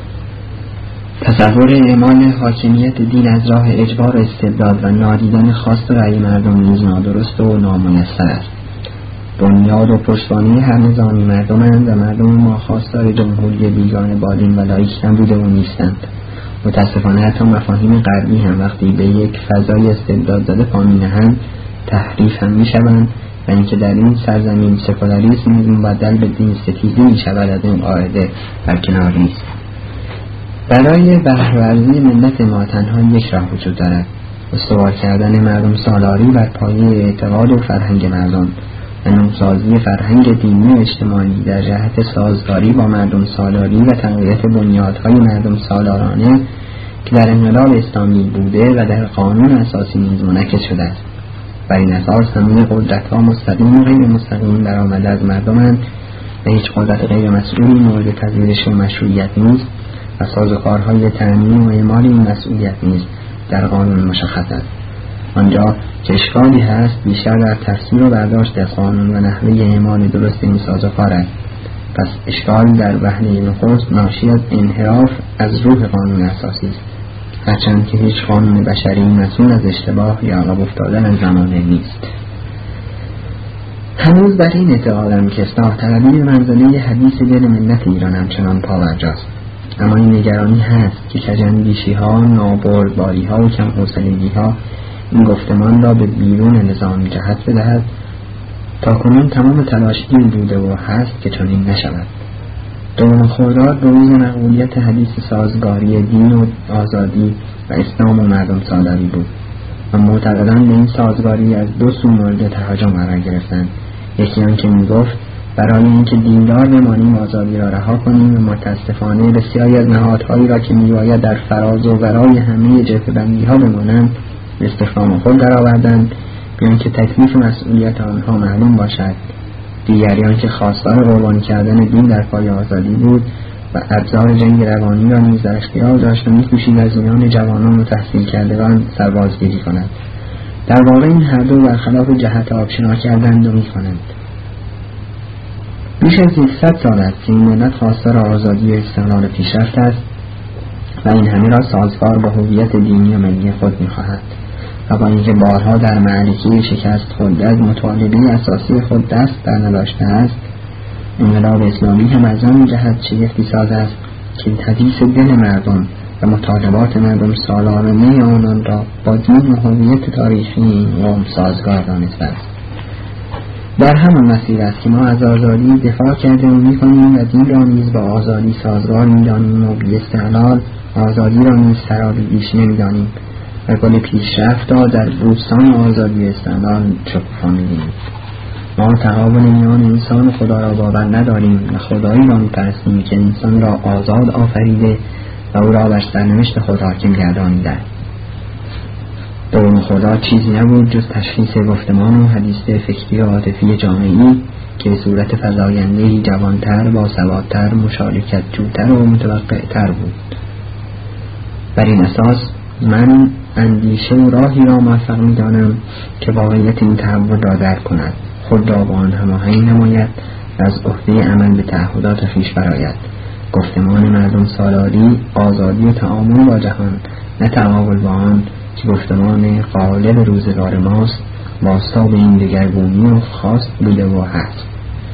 تصور اعمال حاکمیت دین از راه اجبار و استبداد و نادیدن خواست رأی مردم نیز نادرست و نامیسر است. بنیاد و پشتوانه هر نظامی مردمند و مردم ما خواستار جمهوری بیگانه بالین و لایک نبوده و نیستند. متاسفانه حتی مفاهیم غربی هم وقتی به یک فضای استبداد زده پا می‌نهند تحریف هم می‌شوند و اینکه در این سرزمین سکولاریسم مبدل به دین ستیزی می‌شود از این قاعده برکنار نیست. برای بهره‌ورزی ملت ما تنها یک راه وجود دارد: استوار کردن مردم سالاری بر پایه اعتقاد و فرهنگ مردم و نوسازی فرهنگ دینی و اجتماعی در جهت سازگاری با مردم سالاری و تقویت بنیادهای مردم سالارانه که در انقلاب اسلامی بوده و در قانون اساسی نیز منعکس شده است بر این اساس همه قدرت‌ها مستقیم و غیر مستقیم در آمده از مردمند و هیچ قدرت غیر مسئولی مورد پذیرش و مشروعیت نیست و سازوکارهای تأمین و اعمال این مسئولیت نیز در قانون مشخص است. آنجا که اشکالی هست بیشتر در تفسیر و برداشت از قانون و نحوه اعمال درست این سازوکار است. پس اشکال در وهله نخست ناشی از انحراف از روح قانون اساسی است، هرچند که هیچ قانون بشری مسئول از اشتباه یا عقب افتادن از زمانه نیست. هنوز بر این اعتقادم که اصلاح طلبی به منزله حدیث دل ملت ایران همچنان پابرجاست، اما این نگرانی هست که کجندیشی ها، نابردباری ها و کم حوصلگی ها این گفتمان را به بیرون نظام جهت بدهد. تا کنون تمام تلاش این بوده و هست که چنین نشود. دوم خرداد به روز مقبولیت حدیث سازگاری دین و آزادی و اسلام و مردم سالاری بود و معتقدان به این سازگاری از دو سو مورد تهاجم قرار گرفتند. یکی آن که میگفت برای اینکه دیندار بمانیم آزادی را رها کنیم و متاسفانه بسیاری از نهادهایی را که میباید در فراز و ورای همه جبهه‌بندی ها بمانند به استخدام خود درآوردند، بیان که تکلیف مسئولیت آنها معلوم باشد. دیگریان که خواستار قربانی کردن دین در پای آزادی بود و ابزار جنگ روانی را نیز در اختیار داشت و می‌کوشید از میان جوانان و تحصیل کردگان سربازگیری کند. در واقع این هر دو برخلاف جهت آبشنا کردند و می‌کنند. بیش از صد سال است که این ملت خواستار آزادی و استقلال پیشرفت است و این همه را سازگار با هویت دینی و ملی خود می‌خواهد و با اینکه بارها در معرکه شکست خورده از مطالبه اساسی خود دست در نداشته است، انقلاب اسلامی هم از آن جهت شگفتی ساز است که حدیث دل مردم و مطالبات مردم سالارانه آنان را با دین و هویت تاریخی قوم سازگار دانسته است. در همان مسیر است که ما از آزادی دفاع کرده و می‌کنیم و دین را نیز با آزادی سازگار می‌دانیم و بی استقلال آزادی را نیز سرابی بیش نمی‌دانیم و گل پیشرفت را در بوستان آزادی استقلال شکوفا می‌بینیم. ما تقابل میان انسان و خدا را باور نداریم و خدایی را می‌پرستیم که انسان را آزاد آفریده و او را بر سرنوشت خود حاکم گردانیده. دوم خدا چیزی نبود جز تشخیص گفتمان و حدیث فکری و عاطفی جامعی که به صورت فزاینده‌ای جوانتر، باسوادتر، مشارکت جوتر و متوقع‌تر بود. بر این اساس من اندیشه و راهی را موفق می‌دانم که واقعیت این تحول را درک کند، خود را با آن هماهنگ نماید و از عهده عمل به تعهدات خویش برآید. گفتمان مردم سالاری، آزادی و تعامل با جهان، نه تعامل با آن که گفتمان غالب روزگار ماست، بازتاب این دگرگونی و خاص بوده و هست.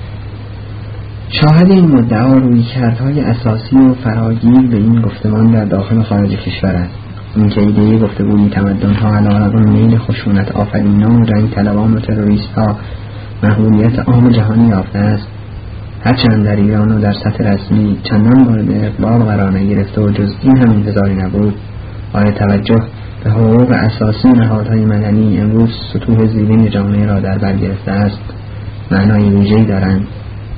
شاهد این مدعا رویکردهای اساسی و فراگیر به این گفتمان در داخل و خارج کشور است. این که ایده گفتگوی تمدن‌ها علیرغم میل خشونت آفرینان و رنگ طلبان و تروریست‌ها محبوبیت عام جهانی یافته است، هرچند در ایران و در سطح رسمی چندان مورد اقبال قرار نگرفته و جز این هم انتظاری نبود، آیا توجه به حقوق اساسی نهادهای مدنی امروز سطوح زیرین جامعه را در بر گرفته است، معنای ویژه‌ای دارند.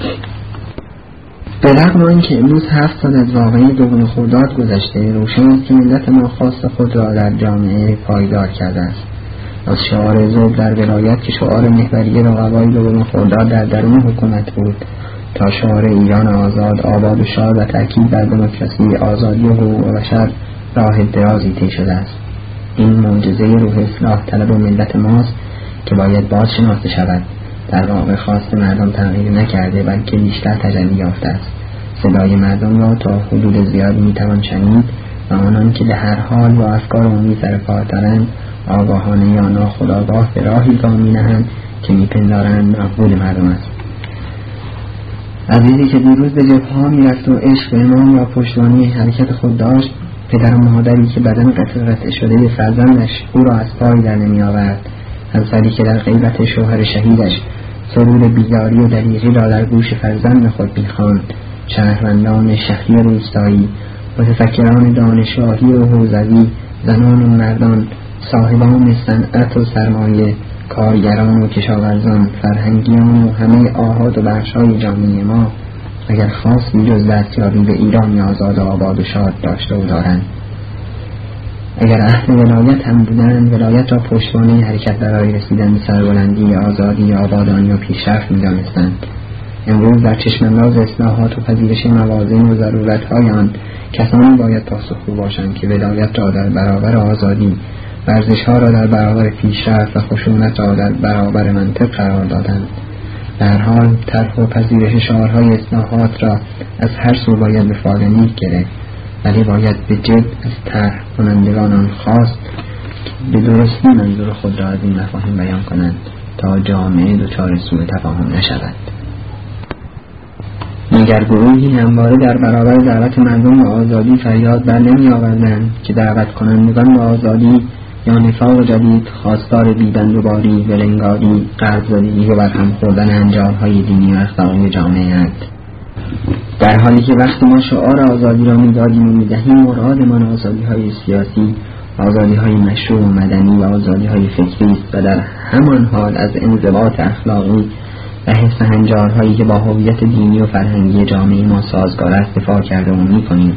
به رغم آنکه امروز هفت سال از واقعه دوم خرداد گذشته، روشن است که ملت ما خواست خود را در جامعه پایدار کرده است. از شعار ذوق در ولایت که شعار محوری رقبای دوم خرداد در درون حکومت بود تا شعار ایران آزاد، آباد و شاد و تأکید بر دموکراسی، آزادی و حقوق بشر راه درازی طی شده است. این معجزه روح اصلاح طلب ملت ماست که باید باز شناخته شود. در واقع خواست مردم تغییر نکرده بلکه بیشتر تجلی یافته است. صدای مردم را تا حدود زیاد میتوان شنید و آنان که به هر حال با افکار عمومی سر کار دارند آگاهانه یا ناخودآگاه به راهی گام می‌نهند که میپندارند مقبول مردم است. عزیزی که دیروز به جبهه‌ها میرفت و عشق به امام را پشتوانه حرکت خود داشت، پدر و مادری که بدن قطع قطع شده فرزندش او را از پای در نمی آورد، همسری که در غیبت شوهر شهیدش سرود بیداری و دلیری را در گوش فرزند خود می‌خواند، شهروندان شهری روستایی، متفکران دانشگاهی و حوزوی، زنان و مردان، صاحبان صنعت و سرمایه، کارگران و کشاورزان، فرهنگیان و همه آحاد و بخش‌های جامعه ما اگر خواستی جز دستیابی به ایرانی آزاد و آباد و شاد داشته و دارند. اگر اهل ولایت هم بودند، ولایت را پشتوانه حرکت برای رسیدن به سربلندی، آزادی، آبادانی و پیشرفت می‌دانستند. امروز در چشم‌انداز اصلاحات و پذیرش موازین و ضرورت‌های آن کسانی باید پاسخگو باشند که ولایت را در برابر آزادی، ورزش‌ها را در برابر پیشرفت و خشونت را در برابر منطق قرار دادند. در حال طرح و پذیرش شعارهای اصلاحات را از هر سو باید به فال نیک گرفت، ولی باید به جد از طرح کنندگان آن خواست به درستی منظور خود را از این مفاهیم بیان کنند تا جامعه دچار سوء تفاهم نشود. مگر گروهی همواره در برابر دعوت مردم به آزادی فریاد بر نمی آوردند که دعوت کنندگان به آزادی یا نفاق جدید، خواستار بیبندوباری، ولنگاری، قرض‌زدگی و برهم خوردن انجارهای دینی و اخلاقی جامعه اند. در حالی که وقتی ما شعار آزادی را می‌دادیم و می‌دهیم، مرادمان آزادی‌های سیاسی، آزادی‌های مشروع و مدنی و آزادی‌های فکری است و در همان حال از انضباط اخلاقی و حفظ هنجارهایی که با هویت دینی و فرهنگی جامعه ما سازگار است دفاع کرده و می‌کنیم.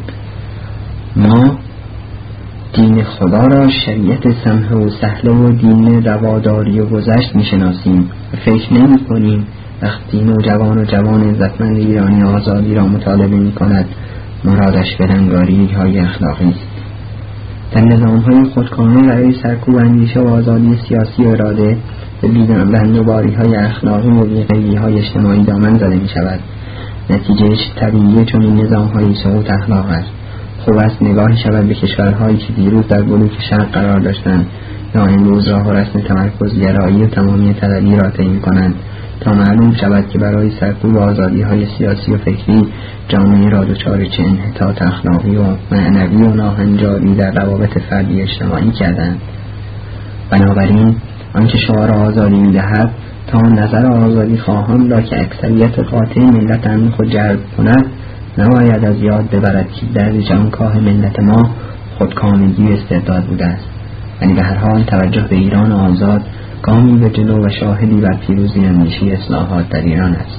ما دین خدا را شریعت سمح و سهله و دین رواداری و گذشت می‌شناسیم و فکر نمی‌کنیم وقتی نوجوان و جوان عزتمند ایرانی آزادی را مطالبه می‌کند مرادش ولنگاری های اخلاقی است. در نظام‌های خودکامه برای سرکوب اندیشه و آزادی سیاسی و اراده به بی‌بندوباری های اخلاقی و بی‌قیدی های اجتماعی دامن زده می‌شود. نتیجه طبیعی چنین نظام‌های سقوط اخلاق است. خوب است نگاهی شود به کشورهایی که دیروز در بلوک شرق قرار داشتند یا امروز راه و رسم تمرکزگرایی و تمامی طلبی را طی می‌کنند تا معلوم شود که برای سرکوب آزادی‌های سیاسی و فکری جامعه را دچار چه انحطاط اخلاقی و معنوی و ناهنجاری در روابط فردی اجتماعی کردند. بنابراین آنکه شعار آزادی می‌دهد تا نظر آزادی خواهان را که اکثریت قاطع ملت ان خود جلب کند نباید از یاد ببرد که در جانکاه ملت ما خودکامگی و استعداد بوده است. ولی به هر حال توجه به ایران آزاد گامی به جلو و شاهدی بر پیروزی اندیشه اصلاحات در ایران است.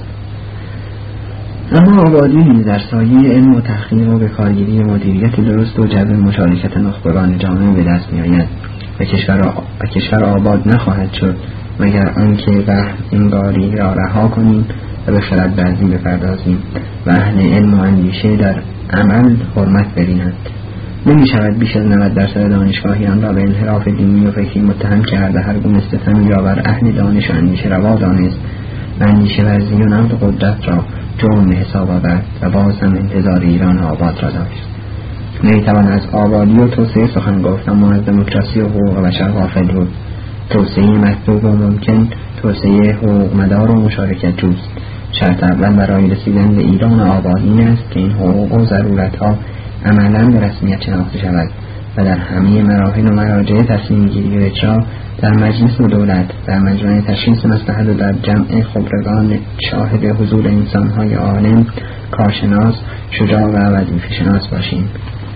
اما آبادی نیز در سایه علم و تحقیق و بکارگیری مدیریت درست و جلب مشارکت نخبگان جامعه به دست می‌آید و کشور و کشور آباد نخواهد شد مگر آنکه وهم انگاری را رها کنیم و به خردورزی بپردازیم و اهل علم و اندیشه در عمل حرمت ببینند. نمی شود بیش از نود درصد دانشگاهیان را به انحراف دینی و فکری متهم کرد و هر گونه ستمی را بر اهل دانش و اندیشه روا دانست و اندیشه ورزی و نقد قدرت را جرم به حساب آورد و باز هم انتظار ایران آباد را داشت. نمیتوان از آبادی و توسعه سخن گفت اما از دموکراسی و حقوق بشر غافل بود. توسعه مطلوب و ممکن توسعه حقوق مدار و مشارکت جوست. شرط اول برای رسیدن به ایران آباد این است که این حقوق و ضرورت‌ها عملاً به رسمیت شناخته شود و در همه مراحل و مراجع تصمیم گیری و اجرا در مجلس و دولت، در مجمع تشخیص مصلحت و در جمع خبرگان شاهد حضور انسان‌های عالم، کارشناس، شجاع و وظیفه شناس باشیم.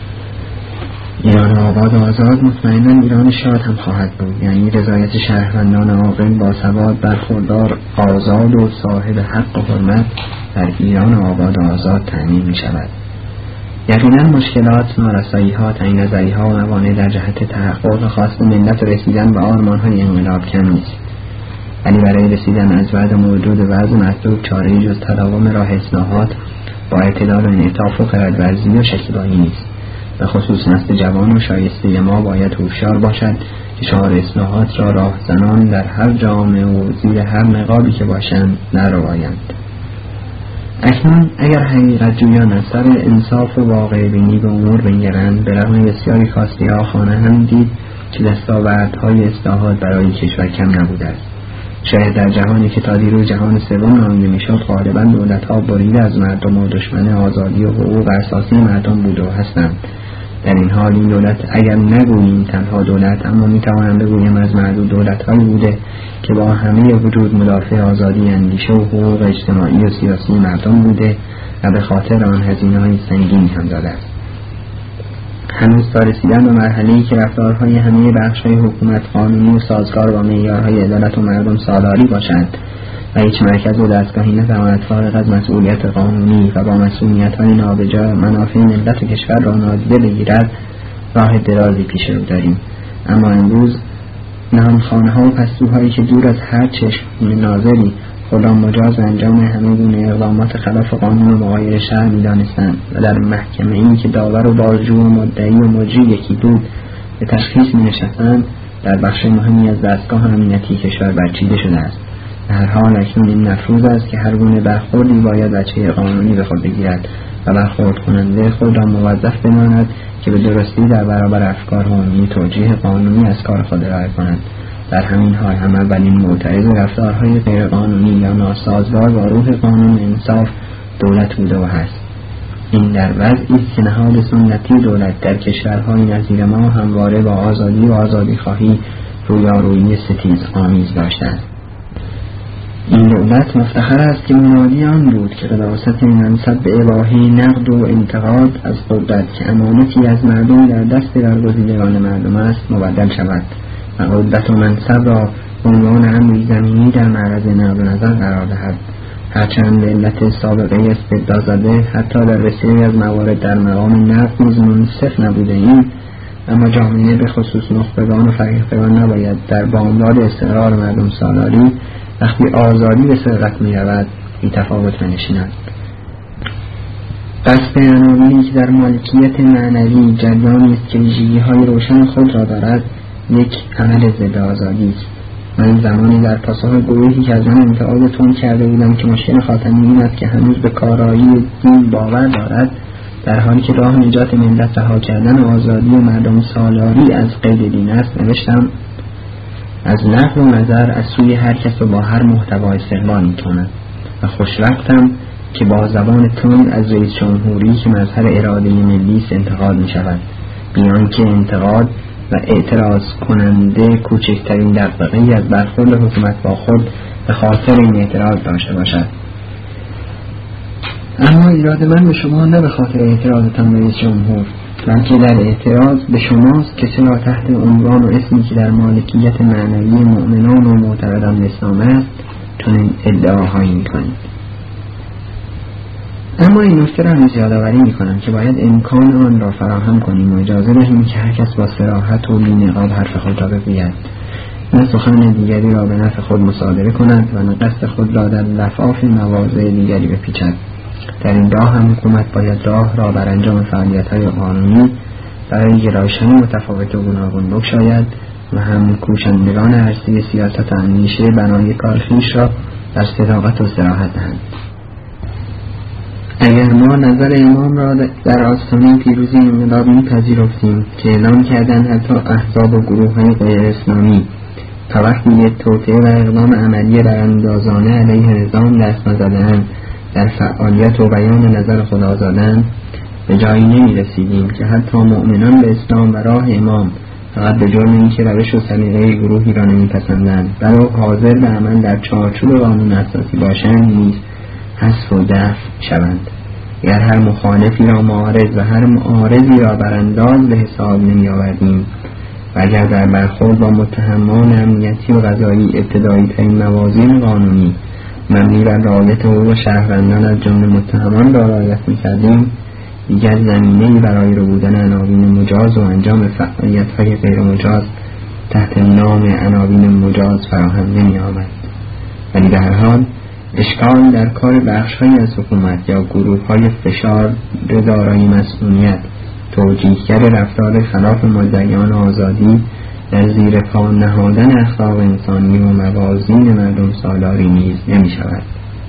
ایران آباد و آزاد مطمئناً ایران شاد هم خواهد بود، یعنی رضایت شهروندان عاقل با سواد برخوردار آزاد و صاحب حق و حرمت در ایران آباد و آزاد تأمین می شود. یقیناً مشکلات، نارسایی‌ها، تنگ نظری‌ها و موانع در جهت تحقق خواست ملت رسیدن به آرمان‌های انقلاب کم نیست، ولی برای رسیدن از وعده موجود وضع مطلوب چاره‌ای جز تداوم راه اصلاحات با اعتدال و انعطاف و خردورزی و شکیبایی نیست. به خصوص نسل جوان و شایسته ما باید هوشیار باشد که شعار اصلاحات را راهزنان در هر جامعه و زیر هر نقابی که باشند نربایند. اکنون اگر حقیقت جویان از سر انصاف و واقع بینی به امور بنگرند، به رغم بسیاری کاستی ها خانه هم دید که دستاوردهای اصلاحات برای کشور کم نبوده است. شاید در جهانی که تا دیروز جهان سوم نامیده میشد غالبا دولت‌ها بریده از مردم و دشمن آزادی و حقوق اساسی مردم بوده و هستند. در این حال این دولت اگر نگوییم تنها دولت، اما میتوانم بگویم از معدود دولت‌هایی بوده که با همه وجود مدافع آزادی اندیشه و حقوق اجتماعی و سیاسی مردم بوده و به خاطر آن هزینه‌های سنگینی هم داده است. هنوز تا رسیدن به مرحله‌ای که رفتارهای همه بخش‌های حکومت قانونی و سازگار با معیارهای عدالت و مردم سالاری باشند و هیچ مرکز و دستگاهی نتواند فارغ از مسئولیت قانونی و با مسئولیت‌های نابجا منافع ملت و کشور را نادیده بگیرد راه درازی پیش رو داریم، اما امروز نهانخانه ها و پستوهایی که دور از هر چشم ناظری خدا مجاز انجام همه گونه اقدامات خلاف قانون و مغایر شرع می‌دانستند و در محکمه این که داور و بازجو و مدعی و مجری یکی بود به تشخیص می‌نشستند، در بخش مهمی از دستگاه امنیتی کشور برچیده شده است. به هر حال اکنون این مفروض است که هر گونه برخوردی باید بچه قانونی به خود بگیرد و برخورد کننده خود را موظف بماند که به درستی در برابر افکار عمومی توجیه قانونی از کار خود ارائه کند. در همین حال هم اولین معترض رفتارهای غیرقانونی یا ناسازگار با روح قانون و انصاف دولت بوده و هست. این در وضعی است که نهاد سنتی دولت در کشورهای نظیر ما همواره با آزادی و آزادی خواهی رویارویی ستیز آمیز داشتند. این دولت مفتخر است که منادی آن بود که قداست منصب به اباحه نقد و انتقاد از قدرت که امانتی از مردم در دست برگزیدگان مردم است مبدل شود و قدرت و منصب را به عنوان امری زمینی در معرض نقد و نظر قرار دهد. هرچند علت سابقه استبداد زده حتی در بسیاری از موارد در مقام نقد نیز منصف نبوده ایم، اما جامعه به خصوص نخبگان و فریختگان نباید در بامداد استقرار مردم سالاری وقتی آزادی به سرقت می رود بی تفاوت بنشیند. قصد عناوینی که در مالکیت معنوی جریانی است که ویژگی‌های روشن خود را دارد یک عمل ضد آزادی است. من زمانی در پاسخ گروهی که از من انتقاد تون کرده بودم که مشکل خاتمی این است که هنوز به کارایی دین باور دارد، در حالی که راه نجات ملت رها کردن آزادی و مردم سالاری از قید دین است، نوشتم از نقل و نظر از سوی هر کس و با هر محتوا استقبال می‌کند و خوشوقتم که با زبان تند از رئیس جمهوری که مظهر اراده ملی است انتقاد می‌شود، بیان که انتقاد و اعتراض کننده کوچکترین دغدغه‌ای از برخورد حکومت با خود به خاطر این اعتراض داشته باشد. اما ایراد من به شما نه به خاطر اعتراضتان به رئیس جمهور، بلکه در اعتراض به شماست که چرا تحت عنوان و اسمی که در مالکیت معنوی مؤمنان و معتقدان اسلام است چنین ادعاهایی می‌کنید. اما این نکته را نیز یادآوری می‌کنم که باید امکان آن را فراهم کنیم و اجازه دهیم که هر کس با صراحت و بی‌نقاب حرف خود را بگوید، نه سخن دیگری را به نفع خود مصادره کند و نه قصد خود را در لفاف مواضع دیگری بپیچد. در این راه هم حکومت باید راه را بر انجام فعالیت‌های قانونی برای گرایش‌های متفاوت و گوناگون بگشاید و هم کوشندگان عرصه سیاست و اندیشه بنای کار خویش را در صداقت و صراحت دهند. اگر ما نظر امام را در آستانه پیروزی انقلاب می‌پذیرفتیم که اعلام کردن حتی احزاب و گروه‌های غیر اسلامی تا وقتی یک توطئه و اقدام عملی براندازانه علیه نظام دست نزدند در فعالیت و بیان نظر خود آزادند، به جایی نمی رسیدیم که حتی مؤمنان به اسلام و راه امام فقط به جرم اینکه روش و سلیقه گروهی را نمی پسندند بلکه حاضر به عمل در چارچوب قانون اساسی باشند نیز حذف و دفع شوند. اگر هر مخالفی را معارض و هر معارضی را برانداز به حساب نمی آوردیم و اگر در برخورد با متهمان امنیتی و قضایی ابتدایی ترین موازین قانونی مبنی بر رعایت حقوق شهروندان از جمله متهمان را رعایت می‌کردیم، دیگر زمینه‌ای برای ربودن عناوین مجاز و انجام فعالیت‌های غیر مجاز تحت نام عناوین مجاز فراهم نمی‌آمد. ولی به هر حال اشکال در کار بخش‌هایی از حکومت یا گروه‌های فشار دارای مسئولیت توجیهگر رفتار خلاف مدعیان آزادی در زیر پا نهادن اخلاق انسانی و موازین مردم سالاری نیز نمی شود.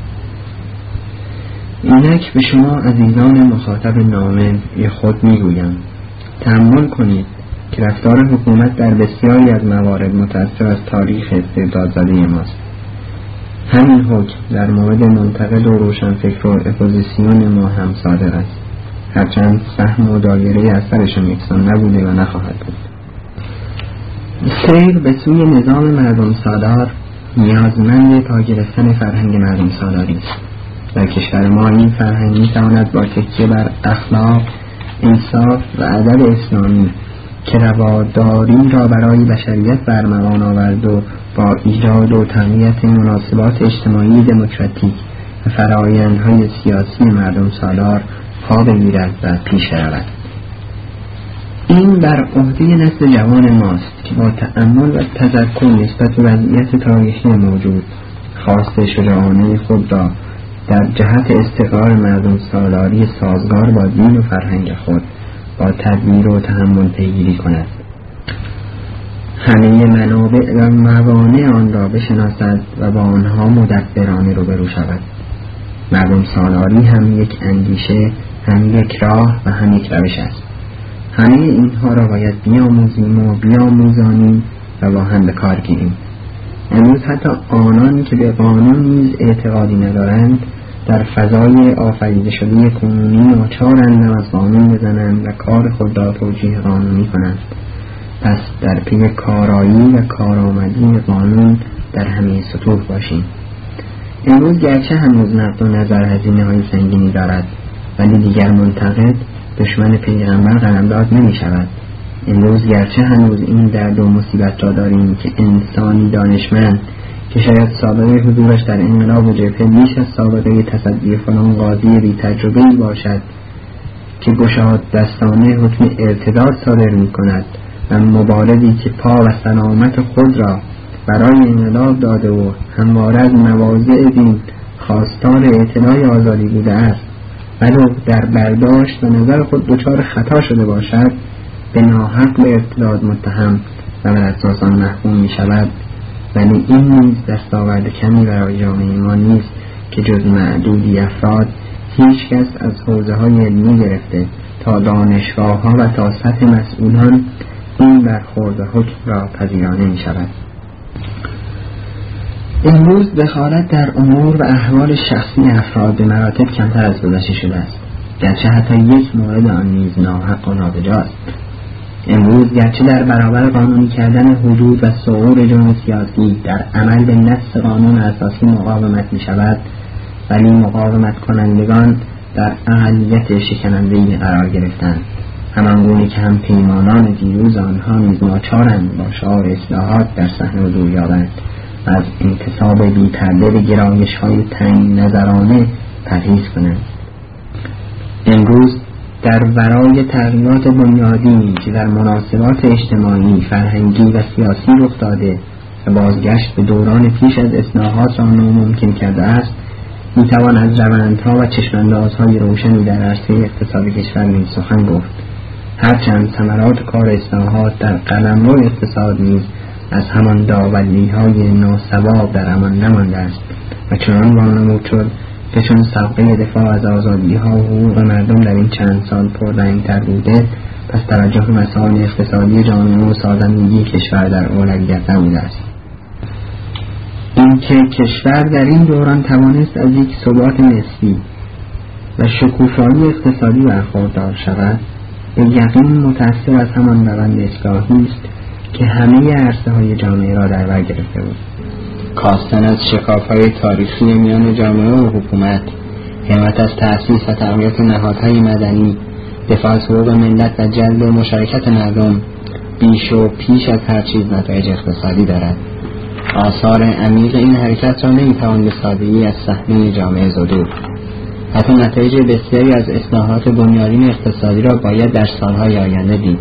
اینک به شما عزیزان مخاطب نامه خود می گویم تأمل کنید که رفتار حکومت در بسیاری از موارد متأثر از تاریخ استبداد زده ماست. همین حکم در مورد منتقد و روشنفکر و اپوزیسیون ما هم صادق است، هرچند سهم و دایره اثرشان یکسان نبوده و نخواهد بود. سیر به سوی نظام مردم سالار نیازمند پا گرفتن فرهنگ مردم سالاری است. در کشور ما این فرهنگ می‌تواند با تکیه بر اخلاق، انصاف و ادب اسلامی که رواداری را برای بشریت برمغان آورد و با ایجاد و تقویت مناسبات اجتماعی دموکراتیک و فرآیندهای سیاسی مردم سالار پا بگیرد و پیش رود. این بر عهده نسل جوان ماست که با تأمل و تذکر نسبت به وضعیت تاریخی موجود خواست شجاعانه خود را در جهت استقرار مردم سالاری سازگار با دین و فرهنگ خود با تدبیر و تحمل پیگیری کند، همه منابع و موانع آن را بشناسد و با آنها مدبرانه روبرو شود. مردم سالاری هم یک اندیشه، هم یک راه و هم یک روش است. همه اینها را باید بیاموزیم و بیاموزانیم و با هم به کار گیریم. امروز حتی آنان که به قانون نیز اعتقادی ندارند در فضای آفریده شده کنونی ناچارند از قانون بزنند و کار خود را توجیه قانونی کنند. پس در پی کارایی و کارآمدی قانون در همه سطوح باشیم. امروز گرچه هنوز نقد و نظر هزینه های سنگینی دارد، ولی دیگر منتقد دشمن پیغمبر قلمداد نمی شود. امروز گرچه هنوز این درد و مصیبت را داریم که انسانی دانشمند که شاید سابقه حضورش در انقلاب و جبهه بیش از سابقه تصدی فلان قاضی بی تجربه‌ای باشد که گشاد دستانه حکم ارتداد صادر می کند و مبارزی که پا و سلامت خود را برای انقلاب داده و همواره از مواضع دین خواستار اطلاع آزادی بوده است، ولو در برداشت و نظر خود دچار خطا شده باشد به ناحق به ارتداد متهم و بر اساس آن محکوم می شود. ولی این نیز دستاورد کمی برای جامعه ما نیست که جز معدودی افراد هیچ کس از حوزه های علمی گرفته تا دانشگاه ها و تا سطح مسئولان این برخورد و حکم را پذیرانه می شود. امروز دخالت در امور و احوال شخصی افراد به مراتب کمتر از گذشته شده است، گرچه حتی یک مورد آن نیز ناحق و نابجاست. امروز گرچه در برابر قانونی کردن حدود و ثغور جرم سیاسی در عمل به نص قانون اساسی مقاومت می شود، ولی مقاومت کنندگان در اقلیت شکننده‌ای قرار گرفتند، همانگونه که هم پیمانان دیروز آنها نیز ناچارند با شعار اصلاحات در صحنه حضور یابند و از انتصاب بی پرده به گرایش‌های تنگ نظرانه پرهیز کنند. امروز در ورای تغییرات بنیادی که در مناسبات اجتماعی، فرهنگی و سیاسی رخ داده و بازگشت به دوران پیش از اصلاحات را ناممکن کرده است، میتوان از روندها و چشماندازهای روشنی در عرصه اقتصاد کشور نیز سخن گفت، هرچند ثمرات کار اصلاحات در قلمرو اقتصاد نیز از همان داولی‌های ناصواب در امان نمانده است و چنان وانمود شد که چون سابقه دفاع از آزادی‌ها و حقوق مردم در این چند سال پررنگ‌تر بوده، پس توجه مسائل اقتصادی جامعه و سازندگی کشور در اولویت نبوده است. اینکه کشور در این دوران توانست از یک ثبات نسبی و شکوفایی اقتصادی برخوردار شود، به یقین متأثر از همان روند اصلاحی است که همه عرصه‌های جامعه را در بر گرفته بود. کاستن از شکاف‌های تاریخی میان جامعه و حکومت، همت از تأسیس و تقویت نهادهای مدنی، دفاع از حقوق ملت و جلب مشارکت مردم بیش و پیش از هر چیز نتایج اقتصادی دارد. آثار عمیق این حرکت را نمیتوان به سادگی از صحنه جامعه زدود. حتی نتایج بسیاری از اصلاحات بنیادین اقتصادی را باید در سالهای آینده دید.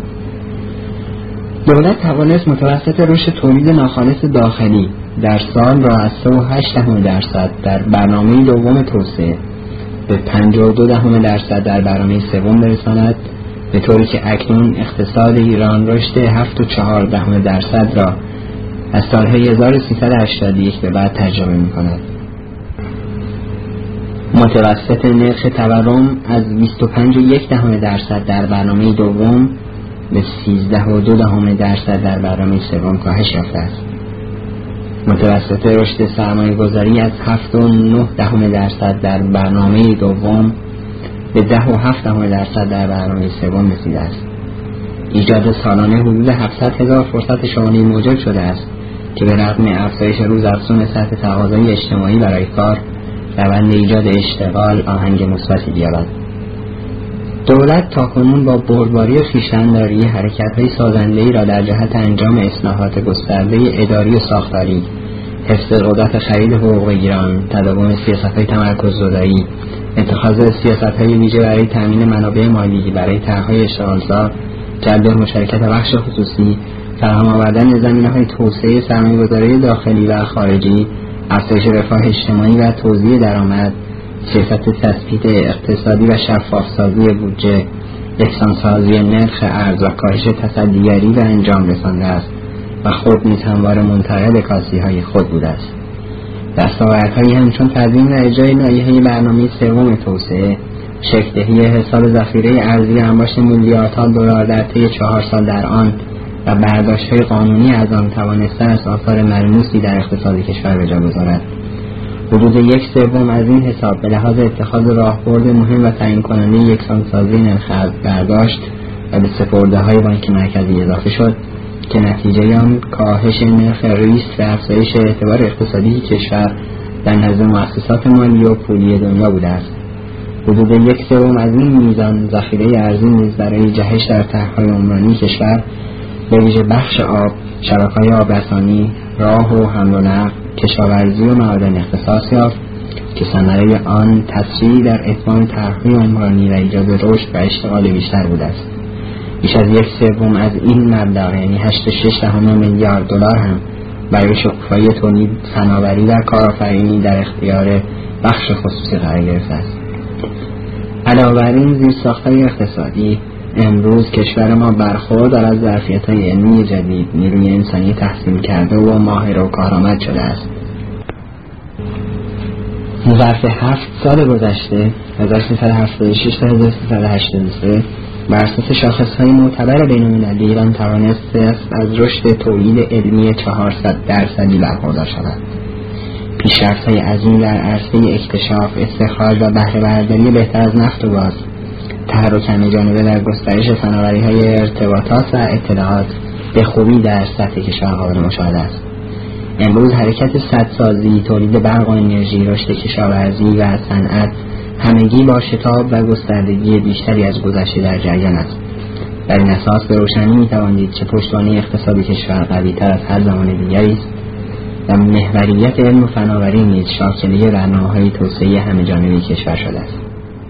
دولت توانست متوسط رشد تولید ناخالص داخلی در سال را از سه و هشت دهم درصد در برنامه دوم توسعه به پنجاه و دو دهم درصد در برنامه سوم برساند، به طوری که اکنون اقتصاد ایران رشد هفت و چهار دهم درصد را از سالهای هزار و سیصد و هشتاد و یک به بعد تجربه می کند. متوسط نرخ تورم از بیست و پنج و یک دهم درصد در برنامه دوم به سیزده و دو دهم درصد در برنامه سوم کاهش یافته است. متوسط رشد سرمایه گذاری از هفت و نه دهم درصد در برنامه دوم به ده و هفت دهم درصد در برنامه سوم رسیده است. ایجاد سالانه حدود هفتصد هزار فرصت شغلی موجود شده است که به رغم افزایش روزافزون سطح تقاضای اجتماعی برای کار، روند ایجاد اشتغال آهنگ مثبتی بیابد. دولت تاکنون با بردباری خویشتن‌داری حرکت‌های سازنده‌ای را در جهت انجام اصلاحات گسترده اداری و ساختاری، حفظ قدرت خرید حقوق بگیران، تداوم سیاست‌های تمرکززدایی، اتخاذ سیاست‌های ویژه برای تامین منابع مالی برای طرح‌های اشتغالزا جلب مشارکت بخش خصوصی، فراهم آوردن زمینه‌های توسعه سرمایه‌گذاری داخلی و خارجی، افزایش رفاه اجتماعی و توزیع درآمد، سیاست تثبیت اقتصادی و شفاف‌سازی بودجه، یکسانسازی نرخ ارز و کاهش تصدیگری و انجام رسانده است و خود نیز همواره منتقد کاسی‌های خود بوده است. دستاوردهایی همچون تدوین و اجرای لایحه برنامه سوم توسعه، شکل‌دهی حساب ذخیره ارزی انباشت میلیاردها دلار در طی چهار سال در آن و برداشت‌های قانونی از آن توانسته است آثار ملموسی در اقتصاد کشور به جا گذارد. حدود یک سوم از این حساب به لحاظ اتخاذ راهبرد مهم و تعیین کننده یکسانسازی نرخ ارز برداشت و به سپرده‌های بانک مرکزی اضافه شد که نتیجه آن کاهش نرخ ریسک و افزایش اعتبار اقتصادی کشور در نزد مؤسسات مالی و پولی دنیا بوده است. حدود یک سوم از این میزان ذخیره ارزی نیز برای جهش در طرح‌های عمرانی کشور به ویژه بخش آب، شبکه‌های آبرسانی، راه و حمل و نقل، کشاورزی و معادن اختصاص یافت که ثمره آن تسریع در اتمام طرح‌های عمرانی و ایجاد رشد و اشتغال بیشتر بوده است. بیش از یک سوم از این مبلغ یعنی هشت و شش دهم میلیارد دلار هم برای شکوفایی تولید فناوری در کارآفرینی در اختیار بخش خصوصی قرار گرفته است. علاوه بر این زیرساخت‌های اقتصادی، امروز کشور ما برخوردار از ظرفیت‌های علمی جدید، نیروی انسانی تحصیل کرده و ماهر و کارآمد شده است. ظرف هفت سال گذشته هزار و سیصد و هفتاد و شش تا هزار و سیصد و هشتاد و سه بر اساس شاخص‌های معتبر بین‌المللی ایران توانسته است از رشد تولید علمی چهارصد درصدی برخوردار شود. پیشرفت‌های عظیم در عرصه اکتشاف، استخراج و بهره برداری بهتر از نفت و گاز، تحرک همه‌جانبه در گسترش فناوری‌های ارتباطات و اطلاعات به خوبی در سطح کشور قابل مشاهده است. امروز حرکت سدسازی، تولید برق و انرژی، رشد کشاورزی و صنعت همگی با شتاب و گستردگی بیشتری از گذشته در جریان است. بر این اساس به روشنی می‌توان دید که پشتوانه اقتصادی کشور قوی‌تر از هر زمان دیگری است و محوریت علم و فناوری نیز شاکله برنامه‌های توسعه همه‌جانبه کشور شده است.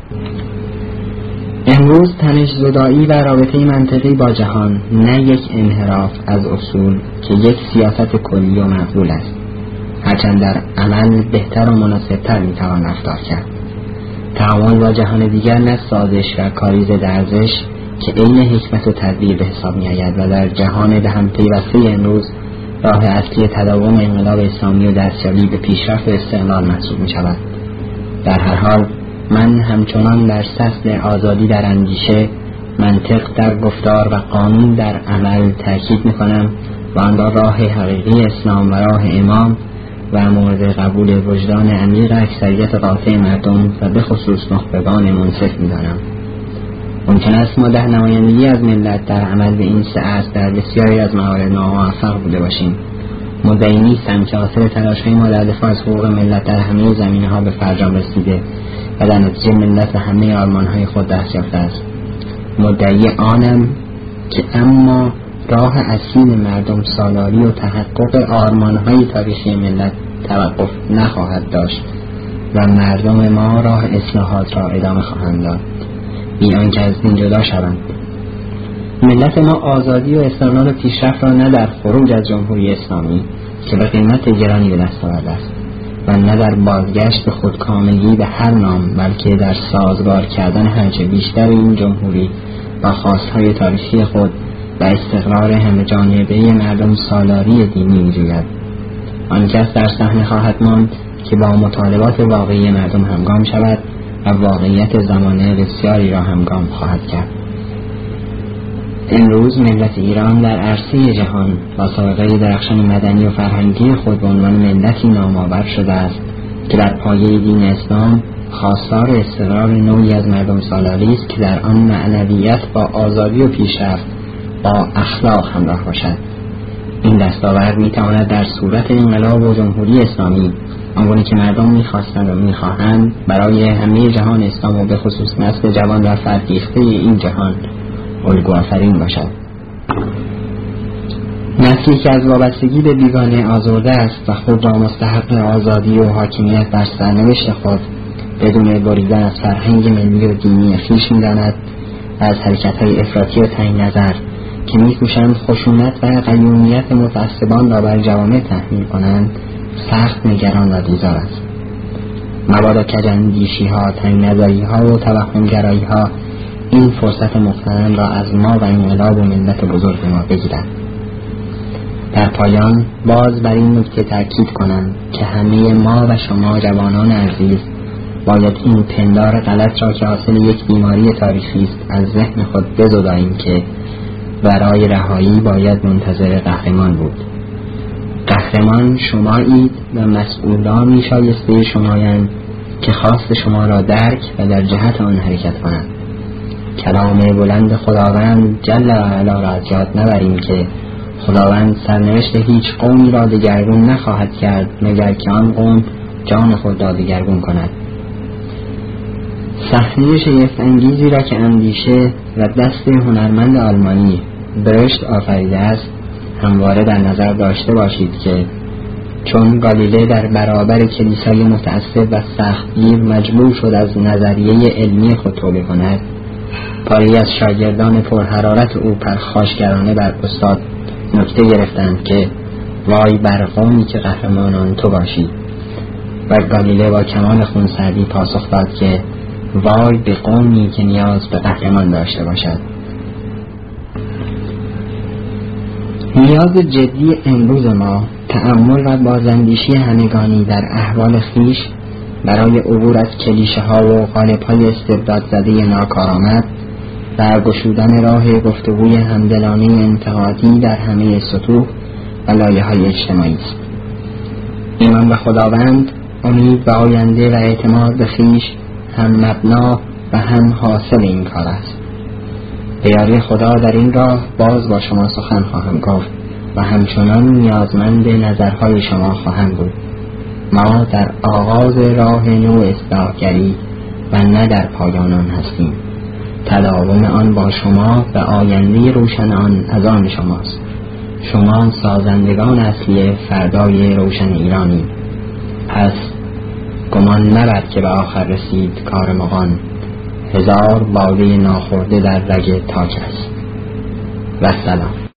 امروز تنش زدایی و رابطه منطقی با جهان نه یک انحراف از اصول که یک سیاست کلی و مقبول است، هرچند در عمل بهتر و مناسبتر میتوان رفتار کرد. تعامل با جهان دیگر نه سازش و کاریز درزش که عین حکمت و تدبیر به حساب می آید و در جهان به هم پیوسته امروز راه اصلی تداوم انقلاب اسلامی و دستیابی به پیشرفت و استقلال محسوب می شود. در هر حال من همچنان در سطح آزادی در اندیشه، منطق در گفتار و قانون در عمل تاکید می کنم و آن را راه حقیقی اسلام و راه امام و مورد قبول وجدان عمیق اکثریت قاطع مردم و به خصوص نخبگان منصف می دانم. ممکن است ما در نمایندگی از ملت در عمل به این سه اصل در بسیاری از موارد ناموفق بوده باشیم. مدعی نیستم که آثار تلاش‌های ما در دفاع از حقوق ملت در همه زمینه‌ها به فرجام رسیده و در نتیجه ملت به همه آرمان‌های خود دست یافته است. مدعی آنم که اما راه اصیل مردم سالاری و تحقق آرمان‌های تاریخی ملت توقف نخواهد داشت و مردم ما راه اصلاحات را ادامه خواهند داد بی آنکه از دین جدا شوند. ملت ما آزادی و استقلال و پیشرفت را نه در خروج از جمهوری اسلامی که به قیمت گرانی به دست آورده است و نه در بازگشت به خودکامگی به هر نام، بلکه در سازگار کردن هرچه بیشتر این جمهوری با خواستهای تاریخی خود و استقرار همه جانبه مردم سالاری دینی می‌جوید. آن کس در صحنه خواهد ماند که با مطالبات واقعی مردم همگام شود و واقعیت زمانه بسیاری را همگام خواهد کرد. امروز ملت ایران در عرصه جهان با سابقه درخشان مدنی و فرهنگی خود به عنوان ملتی نامآور شده است که در پایه دین اسلام خواستار استقرار نوعی از مردم سالاری است که در آن معنویت با آزادی و پیشرفت با اخلاق همراه باشد. این دستاورد میتواند در صورت انقلاب و جمهوری اسلامی آنگونه که مردم میخواستند و میخواهند برای همه جهان اسلام و به خصوص نسل جوان و فرهیخته این جهان الگو آفرین باشد. نسلی که از وابستگی به بیگانه آزرده است و خود را مستحق آزادی و حاکمیت بر سرنوشت خود بدون بریدن از فرهنگ ملی و دینی خویش می‌داند و از حرکت‌های افراطی و تنگ نظر که می‌کوشند خشونت و قیومیت متعصبان را بر جوامع تحمیل کنند سخت نگران و بیزار است. مبادا کج‌اندیشی‌ها، تنگ نظری‌ها و توهم‌گرایی‌ها این فرصت مغتنم را از ما و انقلاب و ملت بزرگ ما بگیرند. در پایان باز بر این نکته تأکید کنم که همه ما و شما جوانان عزیز باید این پندار غلط را که حاصل یک بیماری تاریخی است از ذهن خود بزداییم که برای رهایی باید منتظر قهرمان بود. قهرمان شمایید و مسئولانی شایسته شمایند که خواست شما را درک و در جهت آن حرکت کنند. کلام بلند خداوند جل و علا را از یاد نبریم که خداوند سرنوشت هیچ قومی را دگرگون نخواهد کرد مگر که آن قوم جان خود را دگرگون کند. صحنه شگفت انگیزی را که اندیشه و دست هنرمند آلمانی برشت آفریده است همواره در نظر داشته باشید که چون گالیله در برابر کلیسای متعصب و سختگیر مجبور شد از نظریه علمی خود توبه کند، پاری از شاگردان پرحرارت او پرخاشگرانه بر استاد نکته گرفتند که وای بر قومی که قهرمانان تو باشی، و گالیله با کمال خونسردی پاسخ داد که وای به قومی که نیاز به قهرمان داشته باشد. نیاز جدی امروز ما تأمل و بازاندیشی همگانی در احوال خیش برای عبور از کلیشه ها و قالب های استبداد زده ناکارآمد و گشودن راه گفتگوی همدلانه انتقادی در همه سطوح و لایه های اجتماعی است. ایمان به خداوند، امید به آینده و اعتماد به خویش هم مبنا و هم حاصل این کار است. به یاری خدا در این راه باز با شما سخن خواهم گفت و همچنان نیازمند نظرهای شما خواهم بود. ما در آغاز راه نو اصلاحگری و نه در پایان آن هستیم. تداوم آن با شما و آینده روشن آن از آن شماست. شما سازندگان اصلی فردای روشن ایرانی. پس گمان نبر که به آخر رسید کار مغان، هزار باده ناخورده در رگ تاج است. و سلام.